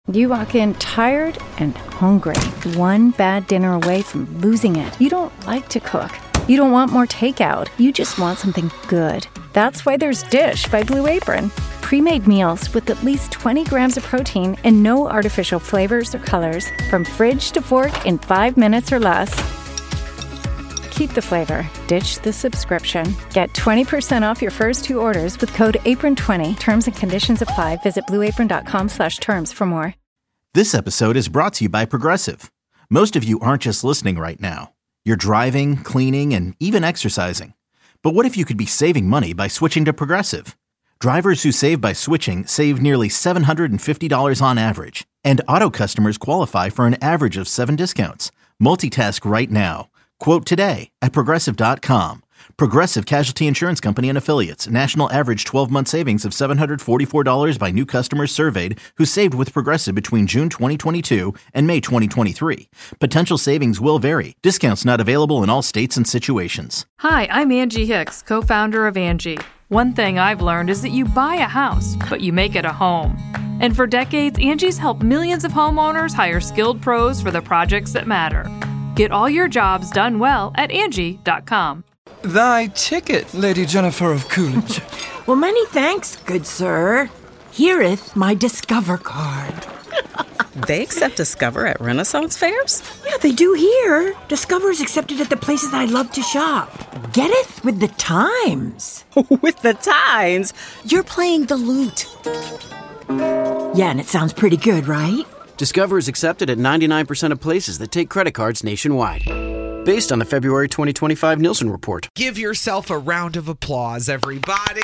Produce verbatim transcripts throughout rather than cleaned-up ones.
You walk in tired and hungry, one bad dinner away from losing it. You don't like to cook. You don't want more takeout. You just want something good. That's why there's Dish by Blue Apron. Pre-made meals with at least twenty grams of protein and no artificial flavors or colors. From fridge to fork in five minutes or less. Keep the flavor. Ditch the subscription. Get twenty percent off your first two orders with code apron twenty. Terms and conditions apply. Visit blueapron.com slash terms for more. This episode is brought to you by Progressive. Most of you aren't just listening right now. You're driving, cleaning, and even exercising. But what if you could be saving money by switching to Progressive? Drivers who save by switching save nearly seven hundred fifty dollars on average. And auto customers qualify for an average of seven discounts. Multitask right now. Quote today at progressive dot com. Progressive Casualty Insurance Company and Affiliates. National average twelve-month savings of seven hundred forty-four dollars by new customers surveyed who saved with Progressive between June twenty twenty-two and May twenty twenty-three. Potential savings will vary. Discounts not available in all states and situations. Hi, I'm Angie Hicks, co-founder of Angie. One thing I've learned is that you buy a house, but you make it a home. And for decades, Angie's helped millions of homeowners hire skilled pros for the projects that matter. Get all your jobs done well at Angie dot com. Thy ticket, Lady Jennifer of Coolidge. Well, many thanks, good sir. Hereeth my Discover card. They accept Discover at Renaissance fairs? Yeah, they do here. Discover's accepted at the places I love to shop. Getteth with the times. With the times? You're playing the lute. Yeah, and it sounds pretty good, right? Discover is accepted at ninety-nine percent of places that take credit cards nationwide. Based on the February twenty twenty-five Nielsen report. Give yourself a round of applause, everybody.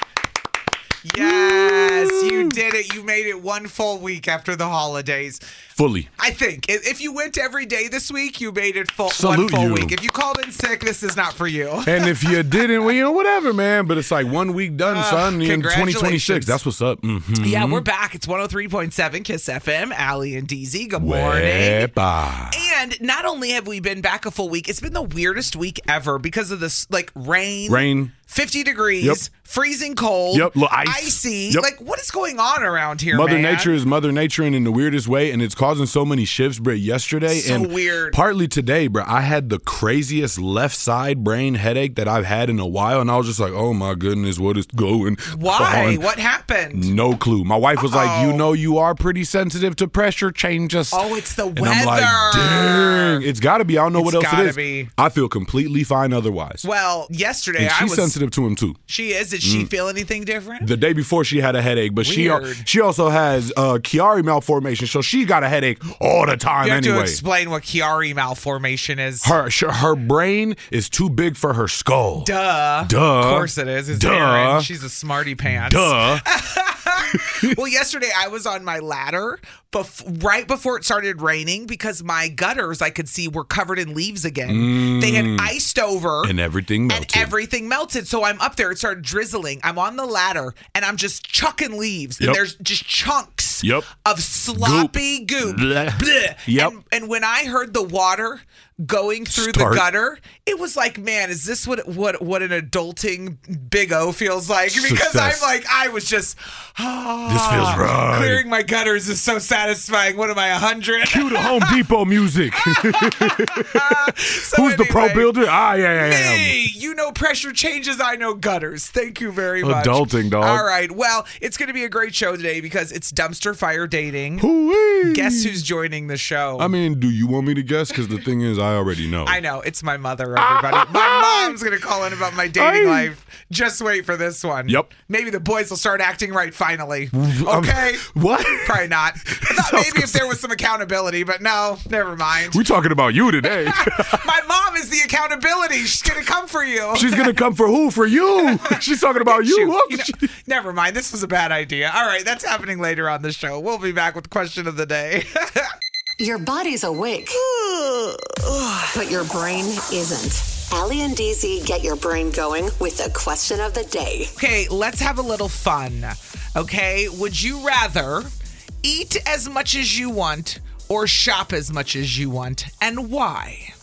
Yes, you did it. You made it one full week after the holidays. Fully. I think. If you went every day this week, you made it full, Salute one full you. week. If you called in sick, this is not for you. And if you didn't, well, you know, whatever, man. But it's like one week done, Uh, son. In twenty twenty-six. That's what's up. Mm-hmm. Yeah, we're back. It's one oh three point seven KISS F M. Allie and D Z, good morning. Wepa. And not only have we been back a full week, it's been the weirdest week ever because of this, like, rain. Rain. fifty degrees, Yep. freezing cold, Yep, little ice. icy. Yep. Like, what is going on around here, Mother man? Nature is Mother Nature in the weirdest way, and it's causing so many shifts, bro. Yesterday So and weird. partly today, bro. I had the craziest left side brain headache that I've had in a while, and I was just like, "Oh my goodness, what is going Why? on?" What happened? No clue. My wife was like, "You Uh-oh. know, you are pretty sensitive to pressure changes." Oh, it's the and weather. I'm like, "Dang, it's got to be." I don't know what It's else it gotta is. be. I feel completely fine otherwise. Well, yesterday and I she's was sensitive to him too. She is. Did she feel anything different? The day before, she had a headache, but she Weird. she also has uh, Chiari malformation, so she got a headache all the time You have anyway. to explain what Chiari malformation is. Her sh- her brain is too big for her skull. Duh. Duh. Of course it is. It's Duh. Erin. She's a smarty pants. Duh. Well, yesterday I was on my ladder bef- right before it started raining because my gutters I could see were covered in leaves again. Mm. They had iced over. And everything melted. And everything melted. So I'm up there. It started drizzling. I'm on the ladder and I'm just chucking leaves. Yep. And there's just chunks Yep. of sloppy goop. Bleh. Bleh. Yep. And, and when I heard the water going through Start. the gutter, it was like, man, is this what what what an adulting Big O feels like? Because Success. I'm like, I was just, ah, This feels right. Clearing my gutters is so satisfying. What am I, a hundred? Cue the Home Depot music. So Who's the pro anyway, builder? I am. Me, you know pressure changes, I know gutters. Thank you very much. Adulting, dog. All right, well, it's going to be a great show today because it's dumpster fire dating. Hoo-wee. Guess who's joining the show? I mean, do you want me to guess? Because the thing is, I already know. I know, it's my mother, everybody. My mom's going to call in about my dating Aye. life. Just wait for this one. Yep. Maybe the boys will start acting right finally. Okay? What? Probably not. I thought maybe if there was some accountability, but no, never mind. We're talking about you today. My mom is the accountability. She's going to come for you. She's going to come for who? For you. She's talking about you. Shoot. What? You know, never mind. This was a bad idea. All right, that's happening later on the show. We'll be back with the question of the day. Your body's awake, but your brain isn't. Allie and D Z get your brain going with the question of the day. Okay, let's have a little fun. Okay, would you rather eat as much as you want or shop as much as you want, and why?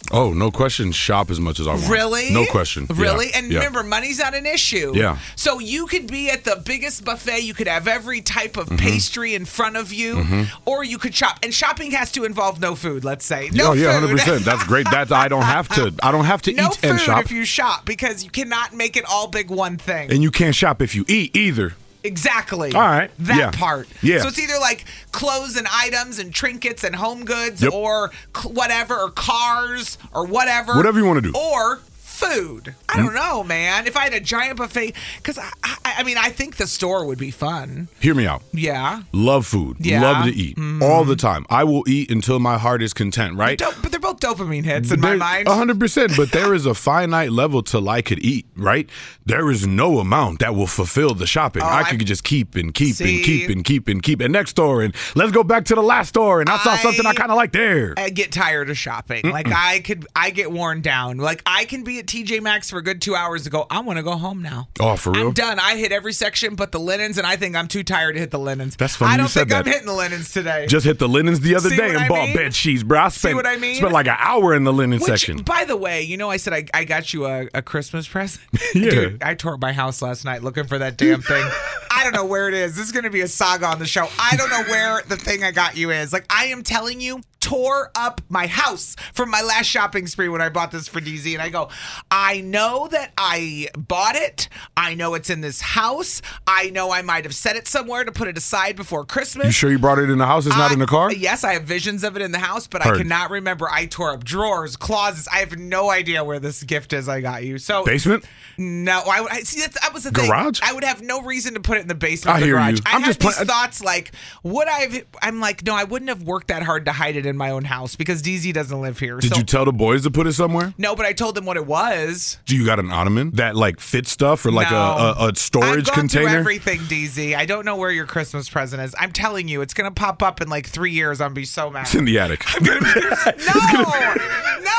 Oh, no question. Shop as much as I want. Really? No question. Really? Yeah. And yeah. remember, money's not an issue. Yeah. So you could be at the biggest buffet. You could have every type of Mm-hmm. pastry in front of you, Mhm. or you could shop. And shopping has to involve no food. Let's say no oh yeah, food. hundred percent. That's great. That's I don't have to. I don't have to no eat food and shop. if you shop because you cannot make it all big one thing. And you can't shop if you eat either. Exactly. All right. That Yeah. part. Yeah. So it's either like clothes and items and trinkets and home goods Yep. or cl- whatever, or cars or whatever. Whatever you wanna do. Or food. I don't know, man. If I had a giant buffet, because I, I, I mean, I think the store would be fun. Hear me out. Yeah. Love food. Yeah. Love to eat Mhm. all the time. I will eat until my heart is content. Right. But, but they're both dopamine hits in my There- mind. A hundred percent, but there is a finite level till I could eat, right? There is no amount that will fulfill the shopping. Oh, I I- could just keep and keep See? and keep and keep and keep. And next door, and let's go back to the last store, and I saw something I kind of like there. I get tired of shopping. Like I could, I get worn down. Like I can be at T J Maxx for a good two hours to go. I want to go home now. Oh, for real? I'm done. I hit every section but the linens, and I think I'm too tired to hit the linens. That's funny I you don't said think I'm that. hitting the linens today. Just hit the linens the other See day what and I bought mean? bed sheets, bro. I See spent, what I mean? spent like an hour in the linen Which, section. by the way, you know, I said I, I got you a, a Christmas present. Yeah. Dude, I tore up my house last night looking for that damn thing. I don't know where it is. This is going to be a saga on the show. I don't know where the thing I got you is. Like, I am telling you, tore up my house from my last shopping spree when I bought this for D Z. And I go, I know that I bought it. I know it's in this house. I know I might have set it somewhere to put it aside before Christmas. You sure you brought it in the house? It's not I- in the car? Yes, I have visions of it in the house, but Heard. I cannot remember. I tore up drawers, closets. I have no idea where this gift is I got you. So Basement? No, I, I see that, that was the Garage? thing. I would have no reason to put it in the basement I of the hear garage. you. I I'm had just these play- thoughts like, would I? I'm like, no, I wouldn't have worked that hard to hide it in my own house because D Z doesn't live here. Did so, you tell the boys to put it somewhere? No, but I told them what it was. Do you got an ottoman that like fits stuff or like No. a, a, a storage I've gone container? through everything, D Z. I don't know where your Christmas present is. I'm telling you, it's gonna pop up in like three years. I'm gonna be so mad. It's in the attic. No,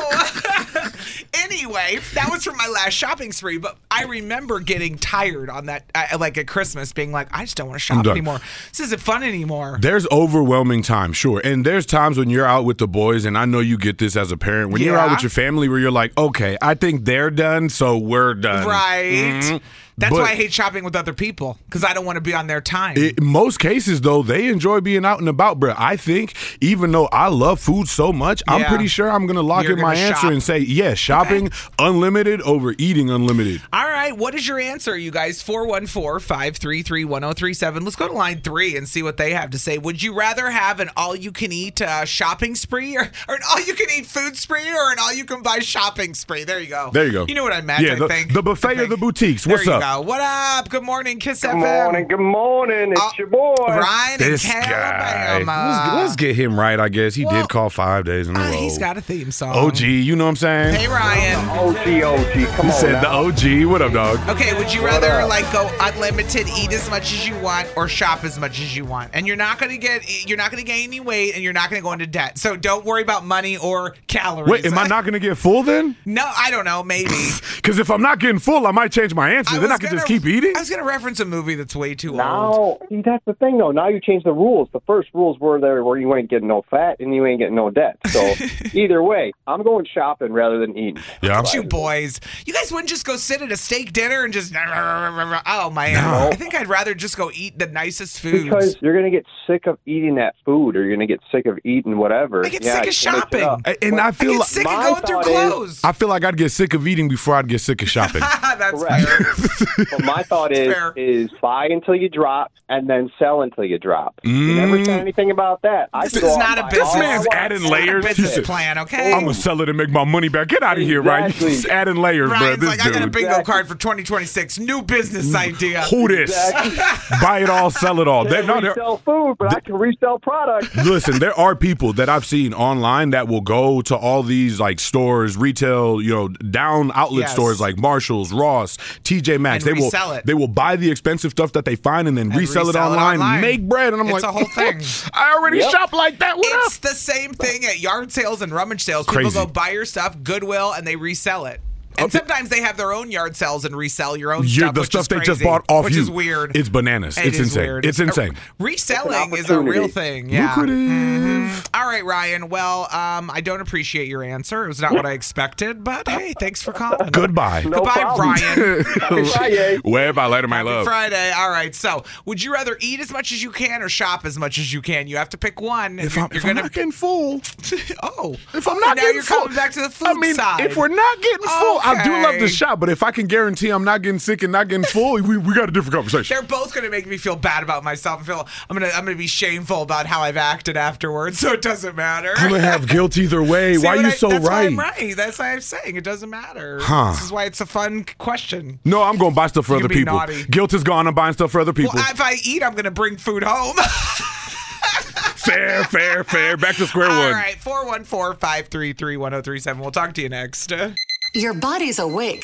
no. Anyway, that was from my last shopping spree, but I remember getting tired on that, uh, like at Christmas, being like, I just don't want to I'm shop done. anymore. This isn't fun anymore. There's overwhelming times, sure. And there's times when you're out with the boys, and I know you get this as a parent, when you're out Yeah. with your family where you're like, okay, I think they're done, so we're done. Right. Mhm. That's But why I hate shopping with other people, because I don't want to be on their time. In most cases, though, they enjoy being out and about, bro. I think even though I love food so much, I'm Yeah. pretty sure I'm going to lock You're in my gonna answer shop. and say, yes, shopping unlimited over eating unlimited. All right, what is your answer, you guys? four one four, five three three, one oh three seven. Let's go to line three and see what they have to say. Would you rather have an all-you-can-eat uh, shopping spree or, or an all-you-can-eat food spree or an all-you-can-buy shopping spree? There you go. There you go. You know what I meant, Yeah, I the, think. the buffet of the boutiques. There What's you up? go. What up? Good morning, Kiss Good F M. morning, good morning. It's Uh, your boy. Ryan This in guy. Calabama. Let's, let's get him right, I guess. He Well, did call five days in a Uh, row. he's got a theme song. O G, you know what I'm saying? Hey, Ryan. O G, O G, come He on said now. the O G. What up, dog? Okay, would you What rather up? like go unlimited, eat as much as you want, or shop as much as you want? And you're not gonna get, you're not gonna gain any weight, and you're not gonna go into debt. So don't worry about money or calories. Wait, am I not going to get full then? No, I don't know. Maybe. Because if I'm not getting full, I might change my answer. then was I could gonna- just keep eating. I was gonna reference a movie that's way too old. Now, see, that's the thing, though. Now you change the rules. The first rules were there where you ain't getting no fat and you ain't getting no debt. So either way, I'm going shopping rather than eating. Yeah. You boys, you guys wouldn't just go sit at a steak dinner and just oh man. No. I think I'd rather just go eat the nicest foods. Because you're going to get sick of eating that food or you're going to get sick of eating whatever. I get Yeah, sick of you mix it shopping. up. A- And I I feel get like, sick of my going through thought is- clothes. I feel like I'd get sick of eating before I'd get sick of shopping. That's Correct. fair. But my thought is Fair. is buy until you drop and then sell until you drop. You never said anything about that. I This could is go out not and a buy business- all This I man's want. adding It's not a layers. He Business said, plan, okay? I'm going to sell it and make my money back. Get out of here, right? Exactly. Just adding layers, bro. Ryan's This like, I got a dude. bingo Exactly. card for twenty twenty-six. New business idea. Who this? Buy it all, sell it all. They, Can't no, they're- resell food, but I can resell products. Listen, there are people that I've seen online that will go to all these like stores, retail, you know, down outlet Yes. stores like Marshalls, Ross, T J Maxx. And they will resell it. They will buy the expensive stuff that they find and then And resell, it, resell it online, online. make bread. And I'm It's like, a whole thing. I already Yep. shop like that. What It's up? the same thing at yard sales and rummage sales. People Crazy. go buy your stuff, Goodwill, and they resell it. And sometimes they have their own yard sales and resell your own You're, stuff, the which stuff is they crazy, just bought off which you. is weird. It's bananas. It it's is insane. weird. It's insane. Uh, reselling is a real thing. Yeah. Lucrative. Mhm. All right, Ryan. Well, um, I don't appreciate your answer. It was not what I expected, but hey, thanks for calling. Goodbye. No Goodbye, problem. Ryan. Happy Friday. Way by later, my Happy love. Friday. All right. So, would you rather eat as much as you can or shop as much as you can? You have to pick one. If you're, I'm, you're if gonna I'm not getting full, oh, if I'm not now getting you're full, coming back to the food I mean, side. if we're not getting full, I do love Okay. to shop, but if I can guarantee I'm not getting sick and not getting full, we, we got a different conversation. They're both going to make me feel bad about myself. I feel I'm going to I'm going to be shameful about how I've acted afterwards, so it doesn't matter. I'm gonna have guilt either way. See Why are what you I- so that's right? Why I'm right. That's why I'm saying it doesn't matter. Huh. This is why it's a fun question. No, I'm going to buy stuff for You other can be people. naughty. Guilt is gone. I'm buying stuff for other people. Well, if I eat, I'm going to bring food home. fair, fair, fair. Back to square All one. right, four one four, five three three, one oh three seven. We'll talk to you next. Your body's awake,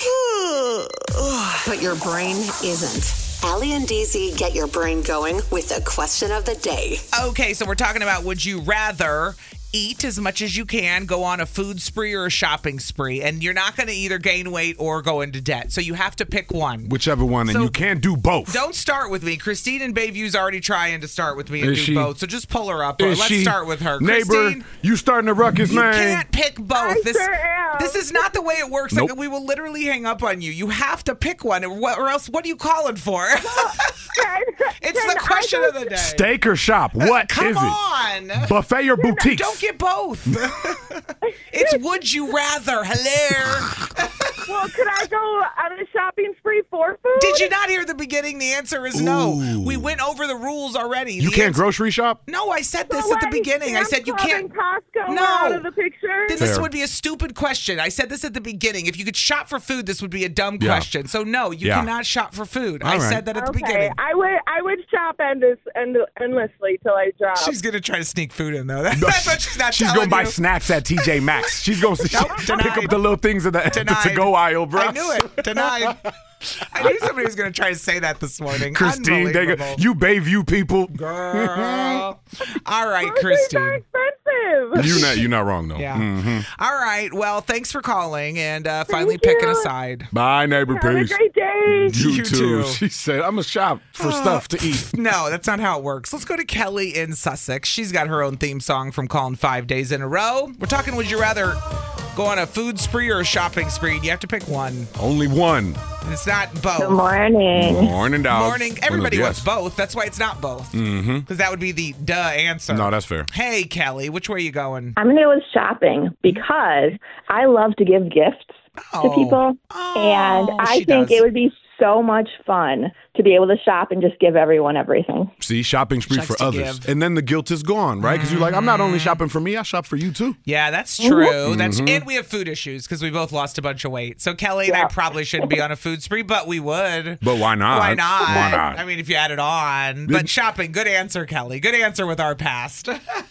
but your brain isn't. Allie and D Z get your brain going with the question of the day. Okay, so we're talking about would you rather eat as much as you can, go on a food spree or a shopping spree, and you're not going to either gain weight or go into debt. So you have to pick one. Whichever one, and So- you can't do both. Don't start with me. Christine in Bayview's already trying to start with me and Is do she- both. So just pull her up. Is Let's she- start with her. Neighbor, Christine, you starting a ruckus, you man. can't pick both. This, this is not the way it works. Nope. Like, we will literally hang up on you. You have to pick one, or, what, or else what are you calling for? It's the question of the day. Steak or shop? What Come is on. it? Buffet or boutique? Don't get both. It's would you rather. Hello. Well, could I go on a shopping spree for food? Did you not hear the beginning? The answer is no. Ooh. We went over the rules already. You The can't answer- grocery shop? No, I said this So at the wait, beginning. I Sam's said you Club can't. and Costco No. were out of the picture. Then this Fair. would be a stupid question. I said this at the beginning. If you could shop for food, this would be a dumb Yeah. question. So no, you Yeah. cannot shop for food. All I right. said that at the Okay, beginning. I would I would shop endless, end, endlessly till I drop. She's gonna try to sneak food in though. That's what she's not She's telling gonna buy you. snacks at T J Maxx. She's gonna pick denied. up the little things in the, the Denied. to-go aisle, bro. I knew it. Denied. I knew somebody was going to try to say that this morning. Christine, they go, Unbelievable. you Bayview people. Girl. All right, Groceries are Christine. expensive. You're not, you're not wrong, though. Yeah. Mhm. All right. Well, thanks for calling and uh, finally Thank picking a you. side. Bye, neighbor. Have a Peace. great day. You, You too. too. She said, I'm going to shop for stuff to eat. No, that's not how it works. Let's go to Kelly in Sussex. She's got her own theme song from calling five days in a row. We're talking, would you rather go on a food spree or a shopping spree? You have to pick one. Only one. And it's not both. Good morning. Morning, dog. Morning. Everybody Buenos wants dias. both. That's why it's not both. Mm-hmm. Because that would be the duh answer. No, that's fair. Hey, Kelly, which way are you going? I'm going to go with shopping because I love to give gifts Oh. to people. Oh, and I she think does. it would be so much fun to be able to shop and just give everyone everything. See, shopping spree Likes for to others. give. And then the guilt is gone, right? Because you're like, I'm not only shopping for me, I shop for you too. Yeah, that's true. Mhm. That's Mhm. and we have food issues because we both lost a bunch of weight. So Kelly and I Yeah. probably shouldn't be on a food spree, but we would. But why not? Why not? Why not? I mean, if you add it on. But shopping, good answer, Kelly. Good answer with our past.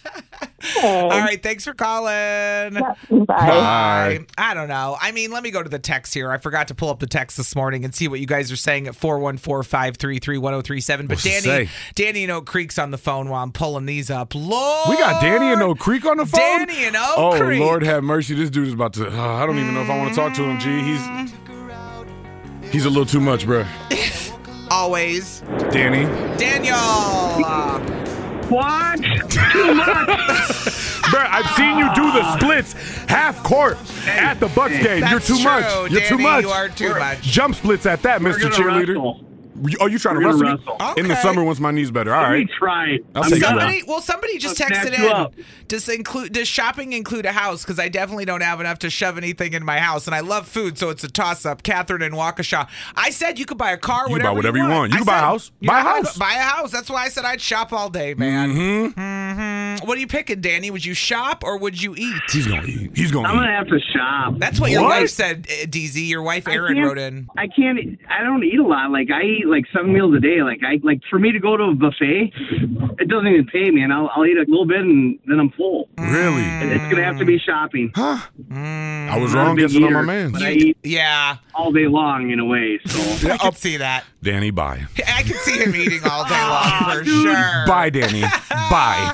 All right, thanks for calling. Bye. Bye. I don't know. I mean, let me go to the text here. I forgot to pull up the text this morning and see what you guys are saying at four one four, five three three, one oh three seven. But What's it Danny, say? Danny in Oak Creek's on the phone while I'm pulling these up. Lord. We got Danny in Oak Creek on the phone? Danny in Oak Oh, Creek. Lord have mercy. This dude is about to, uh, I don't even know if I want to talk to him, G. He's he's a little too much, bro. Always. Danny. Daniel. Uh, What? Too much. Bro, I've seen you do the splits half court at the Bucks game. That's You're too true, much. You're Danny, too much. you are too much. Jump splits at that, We're Mister gonna Cheerleader. wrestle. Oh, you trying We're to gonna wrestle? wrestle. me? In the Okay. summer once my knees better. All Let right. me try. I'll I'm take gonna- you somebody, well, somebody just I'll texted snatch you in. up. Does include does shopping include a house? Because I definitely don't have enough to shove anything in my house, and I love food, so it's a toss up. Catherine in Waukesha. I said you could buy a car, You whatever buy whatever you want. You I can buy a said, house. you Buy a know, house. Buy a house. That's why I said I'd shop all day, man. Mm-hmm. Mm-hmm. What are you picking, Danny? Would you shop or would you eat? He's gonna eat. He's gonna I'm eat. gonna have to shop. That's what your What? wife said, uh, D Z. Your wife I Erin can't- wrote in. I can't. I don't eat a lot. Like I eat like seven meals a day. Like I like for me to go to a buffet, it doesn't even pay me, and I'll, I'll eat a little bit and then I'm full. Really? It's gonna have to be shopping. Huh? Mm. I was I'm not a wrong big guessing on my eater, man. But I eat Yeah, all day long in a way. So I can see that. Danny, bye. I can see him eating all day long for sure. Bye, Danny. Bye. we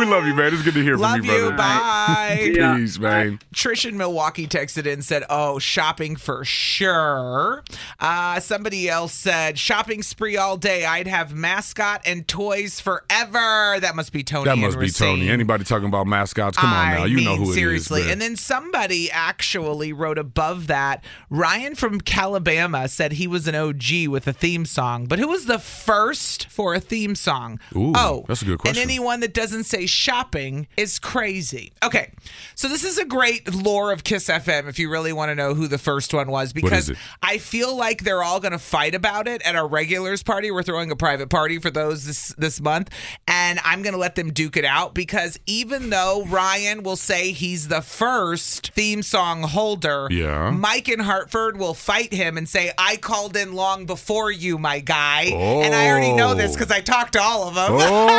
love you, man. It's good to hear love from you, brother. Love you. Bye. Yeah. Peace, man. Trish in Milwaukee texted in and said, oh, shopping for sure. Uh, somebody else said, shopping spree all day. I'd have mascot and toys forever. That must be Tony. That must and be Racine. Tony. Anybody talking about mascots? Come on now. You I know mean, who it seriously. is. Seriously. And then somebody actually wrote above that, Ryan from Calabama said he was an O G with a theme song. But who was the first for a theme song? Ooh, oh, that's a good question. And anyone that doesn't say shopping is crazy. Okay, so this is a great lore of Kiss F M if you really want to know who the first one was, because I feel like they're all going to fight about it at our regulars party. We're throwing a private party for those this, this month, and I'm going to let them duke it out, because even though Ryan will say he's the first theme song holder, yeah. Mike in Hartford will fight him and say, I called in long before you, my guy. Oh. And I already know this because I talked to all of them.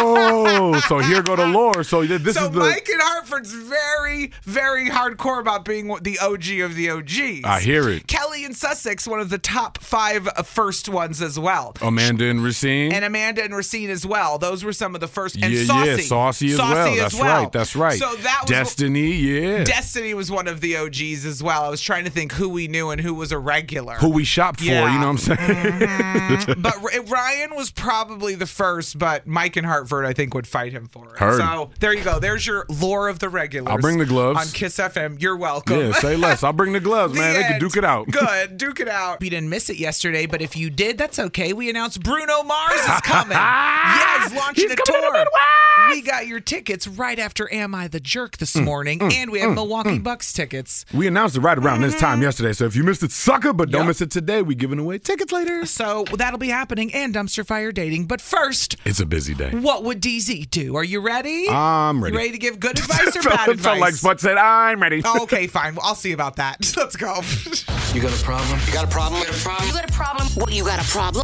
Oh, so here go the lore. So this so is the... Mike in Hartford's very, very hardcore about being the O G of the O Gs. I hear it. Kelly in Sussex, one of the top five first ones as well. Amanda and Racine. And Amanda and Racine as well. Those were some of the first. And yeah, Saucy. yeah, Saucy as Saucy well. as That's well. right. That's right. So that was Destiny, yeah. Destiny was one of the O Gs as well. I was trying to think who we knew and who was a regular. Who we shopped for, yeah. you know what I'm saying? Mm-hmm. But Ryan was probably the first, but Mike in Hartford, I think, would fight him for it. Heard. So there you go. There's your lore of the regulars. I'll bring the gloves. On Kiss F M. You're welcome. Yeah, say less. I'll bring the gloves, man. The They can end. duke it out. Good. Duke it out. We didn't miss it yesterday, but if you did, that's okay. We announced Bruno Mars is coming. Yeah, he's launching He's a coming tour. to Midwest. We got your tickets right after Am I the Jerk this Mm, morning, mm, and we have mm, Milwaukee mm. Bucks tickets. We announced it right around this Mm-hmm. time yesterday, so if you missed it, sucker, but don't Yep. miss it today. We're giving away tickets later. So that'll be happening, and Dumpster Fire Dating. But first, It's a busy day. what would D Z do? Are you ready? I'm ready. You ready to give good advice or Felt- bad advice? felt like Spud said, I'm ready. Oh, okay, fine. Well, I'll see about that. Let's go. You got a problem? You got a problem? You got a problem? You got a problem? What, you got a problem?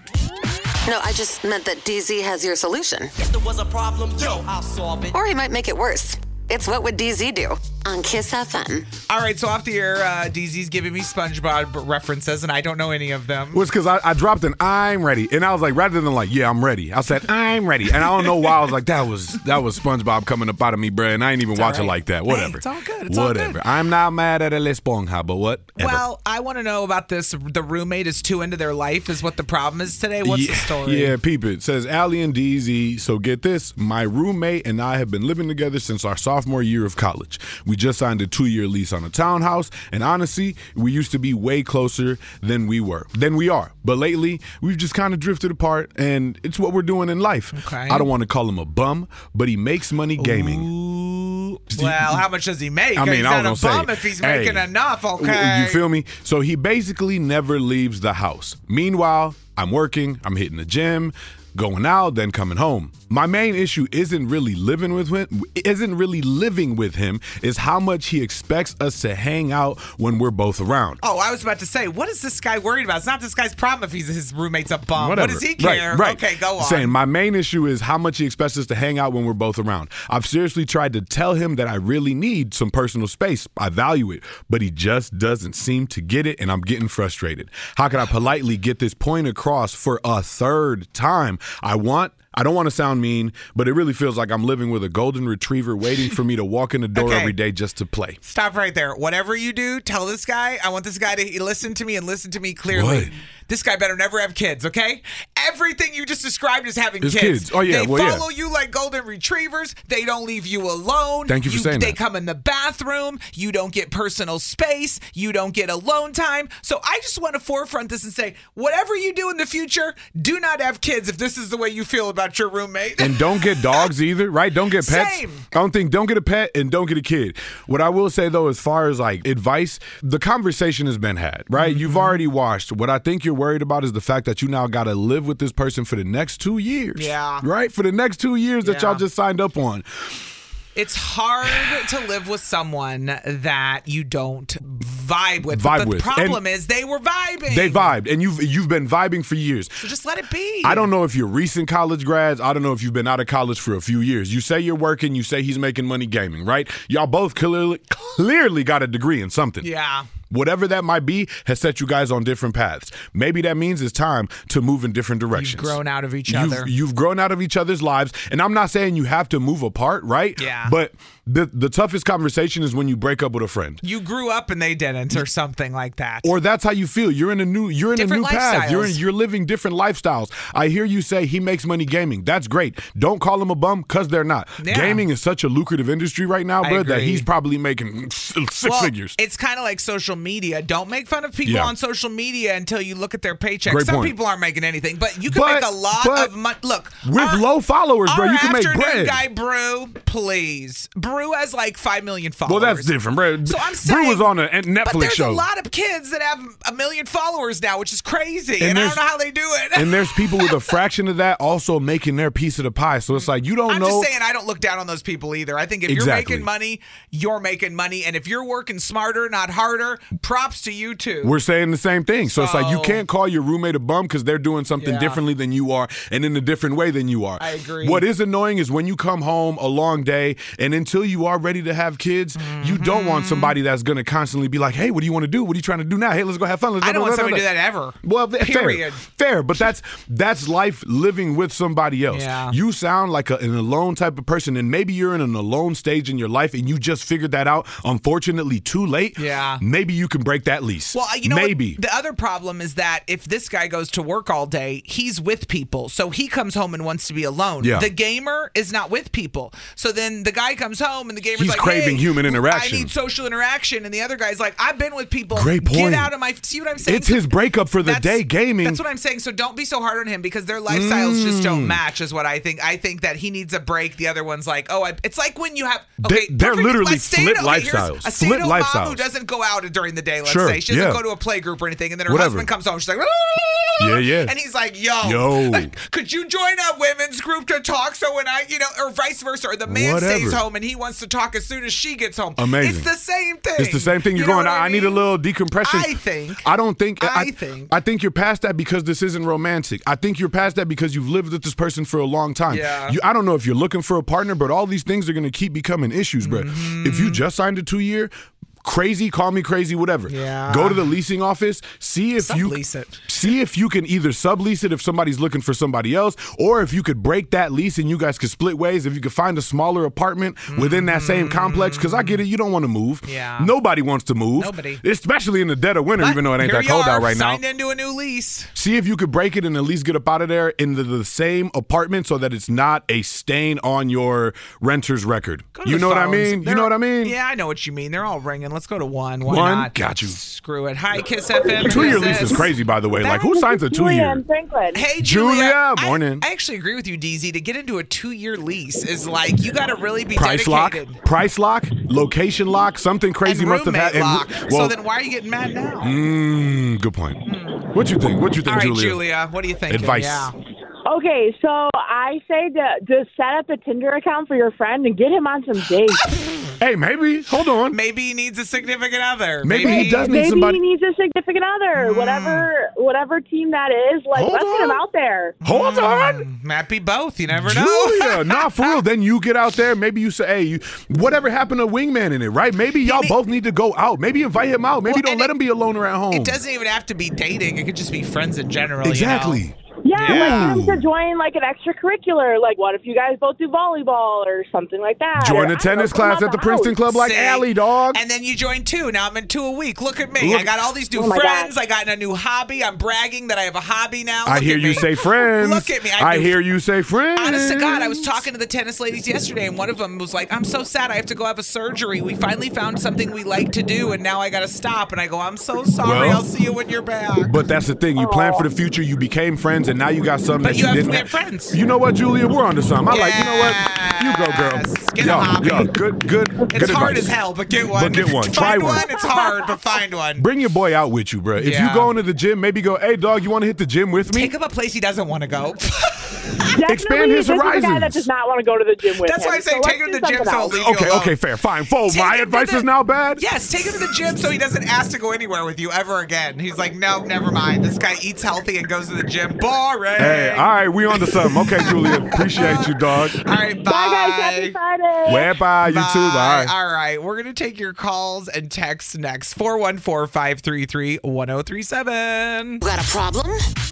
No, I just meant that D Z has your solution. If there was a problem, yo, I'll solve it. Or he might make it worse. It's What Would D Z Do on Kiss F M. All right, so off the air, uh, D Z's giving me SpongeBob references, and I don't know any of them. Well, it's because I, I dropped an I'm ready. And I was like, rather than like, yeah, I'm ready, I said, I'm ready. And I don't know why I was like, that was that was SpongeBob coming up out of me, bruh. And I ain't even It's watch all it right. like that. Hey, Whatever. it's all good. It's all Whatever. good. I'm not mad at El Esponja, but what? Well, I want to know about this. The roommate is too into their life is what the problem is today. What's yeah, the story? Yeah, peep it. It says Allie and D Z. So get this. My roommate and I have been living together since our sophomore year of college. We just signed a two-year lease on a townhouse, and honestly, we used to be way closer than we were, than we are. But lately, we've just kind of drifted apart, and it's what we're doing in life. Okay. I don't want to call him a bum, but he makes money gaming. Ooh. Well, how much does he make? I mean, he's I not was a gonna bum say, if he's hey, making enough, okay? You feel me? So he basically never leaves the house. Meanwhile, I'm working, I'm hitting the gym, going out, then coming home. My main issue isn't really living with him, isn't really living with him, is how much he expects us to hang out when we're both around. Oh, I was about to say, what is this guy worried about? It's not this guy's problem if he's his roommate's a bum. Whatever. What does he care? Right, right. Okay, go on. Saying my main issue is how much he expects us to hang out when we're both around. I've seriously tried to tell him that I really need some personal space. I value it, but he just doesn't seem to get it, and I'm getting frustrated. How can I politely get this point across for a third time? I want I don't want to sound mean, but it really feels like I'm living with a golden retriever waiting for me to walk in the door Okay. every day just to play. Stop right there. Whatever you do, tell this guy, I want this guy to listen to me and listen to me clearly. What? This guy better never have kids, okay? Everything you just described is having It's kids. kids. Oh, yeah, They well, yeah. follow you like golden retrievers. They don't leave you alone. Thank you for saying They that. come in the bathroom. You don't get personal space. You don't get alone time. So I just want to forefront this and say, whatever you do in the future, do not have kids if this is the way you feel about your roommate. And don't get dogs either, right? Don't get pets. Same. I don't think don't get a pet and don't get a kid. What I will say though, as far as like advice, the conversation has been had, right? Mm-hmm. You've already watched. What I think you're worried about is the fact that you now got to live with this person for the next two years. Yeah. Right? For the next two years that Yeah. y'all just signed up on. It's hard to live with someone that you don't vibe with. Vibe but the with. problem And is they were vibing. They vibed, and you've you've been vibing for years. So just let it be. I don't know if you're recent college grads. I don't know if you've been out of college for a few years. You say you're working. You say he's making money gaming, right? Y'all both clearly clearly got a degree in something. Yeah. whatever that might be, has set you guys on different paths. Maybe that means it's time to move in different directions. You've grown out of each You've, other. you've grown out of each other's lives. And I'm not saying you have to move apart, right? Yeah. But the the toughest conversation is when you break up with a friend. You grew up and they didn't, or something like that. Or that's how you feel. You're in a new you're in Different a new path. You're in, lifestyles. you're living different lifestyles. I hear you say he makes money gaming. That's great. Don't call him a bum, because they're not. Yeah. Gaming is such a lucrative industry right now, I bro, that agree. he's probably making six well, figures. It's kind of like social media. Don't make fun of people Yeah. on social media until you look at their paychecks. Great Some point. people aren't making anything, but you can But- make a lot but of money. Look, With our, low followers, bro, our you can make afternoon bread. guy Brew, please. Brew has like five million followers. Well, that's different, bro. So I'm Brew saying, was on a Netflix but there's show. a lot of kids that have a million followers now, which is crazy, And and, I there's- don't know how they do it. And there's people with a fraction of that also making their piece of the pie. So it's like, you don't I'm know. just saying I don't look down on those people either. I think if Exactly. you're making money, you're making money. And if you're working smarter, not harder, props to you too. We're saying the same thing. So, it's like you So- can't call your roommate a bum because they're doing something Yeah. differently than you are and in a different way than you are. I agree. What is annoying is when you come home a long day and until you are ready to have kids, you don't want Mm-hmm. somebody that's going to constantly be like, hey, what do you want to do? What are you trying to do now? Hey, let's go have fun. Let's I go- don't want blah, blah, somebody to do blah. that ever. Well, th- Period. fair, fair, but that's that's life living with somebody else. Yeah. You sound like a, an alone type of person, and maybe you're in an alone stage in your life, and you just figured that out. Unfortunately, too late. Yeah. Maybe you can break that lease. Well, you know maybe. what? The other problem is that if this guy goes to work all day, he's with people. So he comes home and wants to be alone. Yeah. The gamer is not with people. So then the guy comes home and the gamer's He's like, craving hey, human interaction. I need social interaction. And the other guy's like, I've been with people. Great Get point. out of my. See what I'm saying? It's his breakup for the That's- day gaming. That's what I'm saying. So don't be so hard on him because their lifestyles just Mm. don't match, is what I think. I think that he needs a break. The other one's like, oh, I, it's like when you have. They- Okay, they're perfect- literally let's stay flip at- okay, here's lifestyles. A Flip stay-at-home mom lifestyles. who doesn't go out during the day, let's Sure, say. She doesn't yeah. go to a play group or anything. And then her Whatever. husband comes home. She's like, Yeah, yeah. and he's like, yo, Yo. could you join a women's group to talk? So when I, you know, or vice versa, or the man Whatever. stays home and he wants to talk as soon as she gets home. Amazing. It's the same thing. It's the same thing. You're You know going, what I, I need a mean? little decompression. I think. I don't think. I I think. I think you're past that because this isn't romantic. I think you're past that because you've lived with this person for a long time. Yeah. You, I don't know if you're looking for a partner, but all these things are going to keep becoming issues, bro. Mm-hmm. If you just signed a two year. Crazy, call me crazy, whatever. Yeah. Go to the leasing office, see if you Sublease it. see if you can either sublease it if somebody's looking for somebody else, or if you could break that lease and you guys could split ways. If you could find a smaller apartment within that same complex, because I get it, you don't want to move. Yeah. Nobody wants to move. Nobody. Especially in the dead of winter, But even though it ain't here that you cold are, out right now. signed into a new lease. See if you could break it and at least get up out of there in the, the same apartment so that it's not a stain on your renter's record. Go to You the know what I phones. mean? They're- You know what I mean? Yeah, I know what you mean. They're all ringing. Let's go to one. Why One? not? Got you. Screw it. Hi, Kiss F M. A two-year Who's lease this? is crazy, by the way. Like, who signs a Julia two-year? and Franklin. Hey, Julia, Julia. morning. I, I actually agree with you, D Z. To get into a two-year lease is like you got to really be Price lock, dedicated. price lock, location lock, something crazy And must have roommate happened. lock. Well, so then why are you getting mad now? mm, good point. What you think? What you think, All right, Julia? Julia. What do you think? Advice. Yeah. Okay, so I say to just set up a Tinder account for your friend and get him on some dates. Hey, maybe. Hold on. Maybe he needs a significant other. Maybe he does need Maybe somebody. he needs a significant other. Whatever, whatever team that is. Like, Hold let's get him on. out there. Hold on. Might be both. You never know. Julia, not for real. Then you get out there. Maybe you say, hey, you, whatever happened to Wingman in it, right? Maybe y'all may- both need to go out. Maybe invite him out. Maybe Well, don't and let it- him be a loner at home. It doesn't even have to be dating. It could just be friends in general. Exactly. You know? Yeah, Yeah. like get him to join like an extracurricular. Like, what if you guys both do volleyball or something like that? Join Or, a I don't know, tennis put him class out at the house. Princeton Club like Sick. Allie, dog. And then you join two. Now I'm in two a week. Look at me. Look- I got all these new Oh my friends. God. I got a new hobby. I'm bragging that I have a hobby now. I Look hear at you me. say friends. Look at me. I I do- hear you say friends. Honest to God, I was talking to the tennis ladies yesterday, and one of them was like, I'm so sad I have to go have a surgery. We finally found something we like to do, and now I got to stop. And I go, I'm so sorry. Well- I'll see you when you're back. But that's the thing. You plan for the future. You became friends, and now you got something But that you you, have- didn't we have friends. You know what, Julia? We're on to something. I like. You know what? You go, girl. Yes. Get a yo, hobby. yo, good, good. It's good hard advice. as hell, but get one. But get one. Find Try one. It's hard, but find one. Bring your boy out with you, bro. If Yeah. you go into the gym, maybe go, hey, dog, you want to hit the gym with me? Take him a place he doesn't want to go. Definitely, Expand his this is a guy horizons. that does not want to go to the gym with That's him. why I'm saying so take let's him to do the gym something so else. he'll leave you Okay, alone. okay, fair, fine. Fold. Take My him to advice the- is now bad? Yes, take him to the gym so he doesn't ask to go anywhere with you ever again. He's like, no, never mind. This guy eats healthy and goes to the gym. Boom. boring. Hey, all right, we on to something. Okay, Julia, appreciate you, dog. All right, bye. Bye, guys. Happy Friday. Well, bye. You too. Bye. All right, we're going to take your calls and texts next. four one four, five three three, one oh three seven. Got a problem?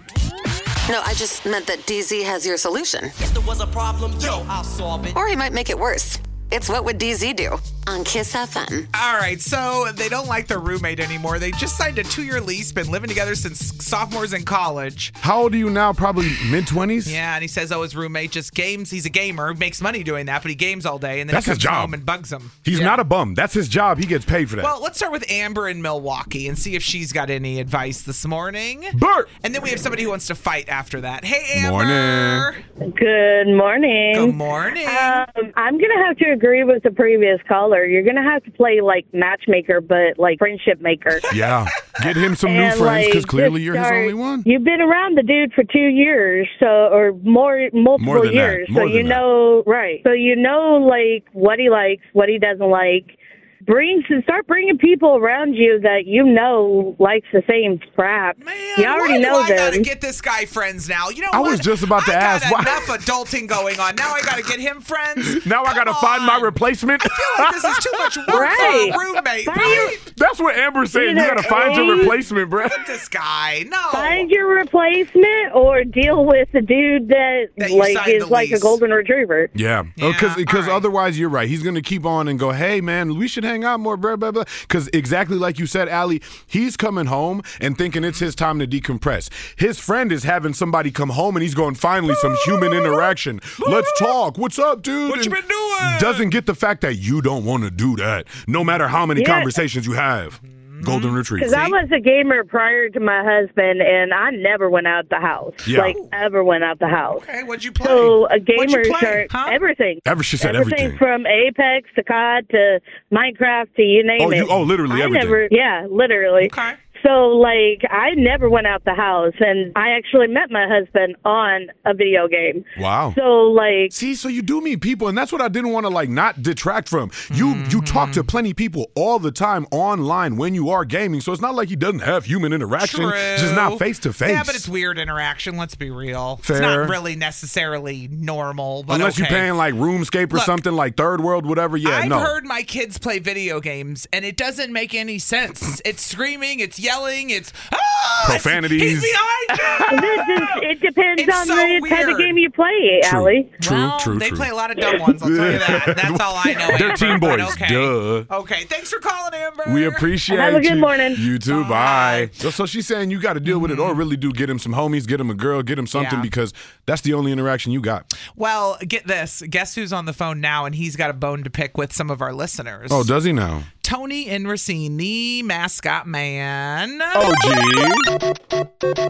No, I just meant that D Z has your solution. If there was a problem, yo, I'll solve it. Or he might make it worse. It's What Would D Z Do? On Kiss F M. All right, so they don't like their roommate anymore. They just signed a two-year lease, been living together since sophomores in college. How old are you now? Probably mid-twenties? Yeah, and he says, oh, his roommate just games. He's a gamer, makes money doing that, but he games all day, and then That's he his comes job. home and bugs him. He's Yeah. not a bum. That's his job. He gets paid for that. Well, let's start with Amber in Milwaukee and see if she's got any advice this morning. Bert! And then we have somebody who wants to fight after that. Hey, Amber. Morning. Good morning. Good morning. Um, I'm going to have to agree with the previous caller. You're going to have to play like matchmaker, but like friendship maker. Yeah. Get him some new And, friends because like, clearly just you're his start- only one. You've been around the dude for two years, so or more, multiple More than that. years. More so you than that. know, right? So you know, like what he likes, what he doesn't like. Bring start bringing people around you that you know likes the same crap. Man, you already why know do I them. gotta get this guy friends now? You know I what? was just about to I ask, got why- enough adulting going on. Now I gotta get him friends. Now I got to find my replacement. I feel like this is too much work Right. for a roommate. Find Right? That's what Amber's saying. You Either got to find your A- replacement, bro. Look at this guy. No. Find your replacement or deal with the dude that, That you like signed is the like a lease. golden retriever. Yeah, Yeah, because because all right. otherwise you're right. He's gonna keep on and go, hey man, we should hang out more, blah blah blah. Because exactly like you said, Allie, he's coming home and thinking it's his time to decompress. His friend is having somebody come home and he's going, finally some human interaction. Let's talk. What's up, dude? What you And been doing? Doesn't get the fact that you don't want to do that, no matter how many Yeah. conversations you have. Golden retriever. Because I was a gamer prior to my husband, and I never went out the house. Yeah. Like, ever went out the house. Okay, what'd you play? So, a What'd you gamers play? are Huh? everything. Ever she said everything. everything. From Apex to C O D to Minecraft to you name Oh, it. you- oh, literally I everything. Never, yeah, literally. Okay. So, like, I never went out the house, and I actually met my husband on a video game. Wow. So, like, See, so you do meet people, and that's what I didn't want to like not detract from. You you talk to plenty of people all the time online when you are gaming, so it's not like he doesn't have human interaction. True. It's just not face to face. Yeah, but it's weird interaction. Let's be real. It's Fair. not really necessarily normal. But Unless okay. you're paying like RuneScape or Look, something like Third World, whatever. Yeah, I've no. heard my kids play video games, and it doesn't make any sense. It's screaming, it's yelling, it's ah, Profanities. He's behind you. it, just, it depends It's on so the type of weird. game you play, True. Allie. True, well, true, they true. play a lot of dumb ones. I'll tell you that. That's all I know. They're Amber, teen but boys. Okay. Duh. Okay. Thanks for calling, Amber. We appreciate Have a good you. morning. You too. Bye. Bye. So, so she's saying you got to deal with it, or really do get him some homies, get him a girl, get him something, Yeah. because that's the only interaction you got. Well, get this. Guess who's on the phone now, and he's got a bone to pick with some of our listeners. Oh, does he now? Tony in Racine, the mascot man. Oh, gee.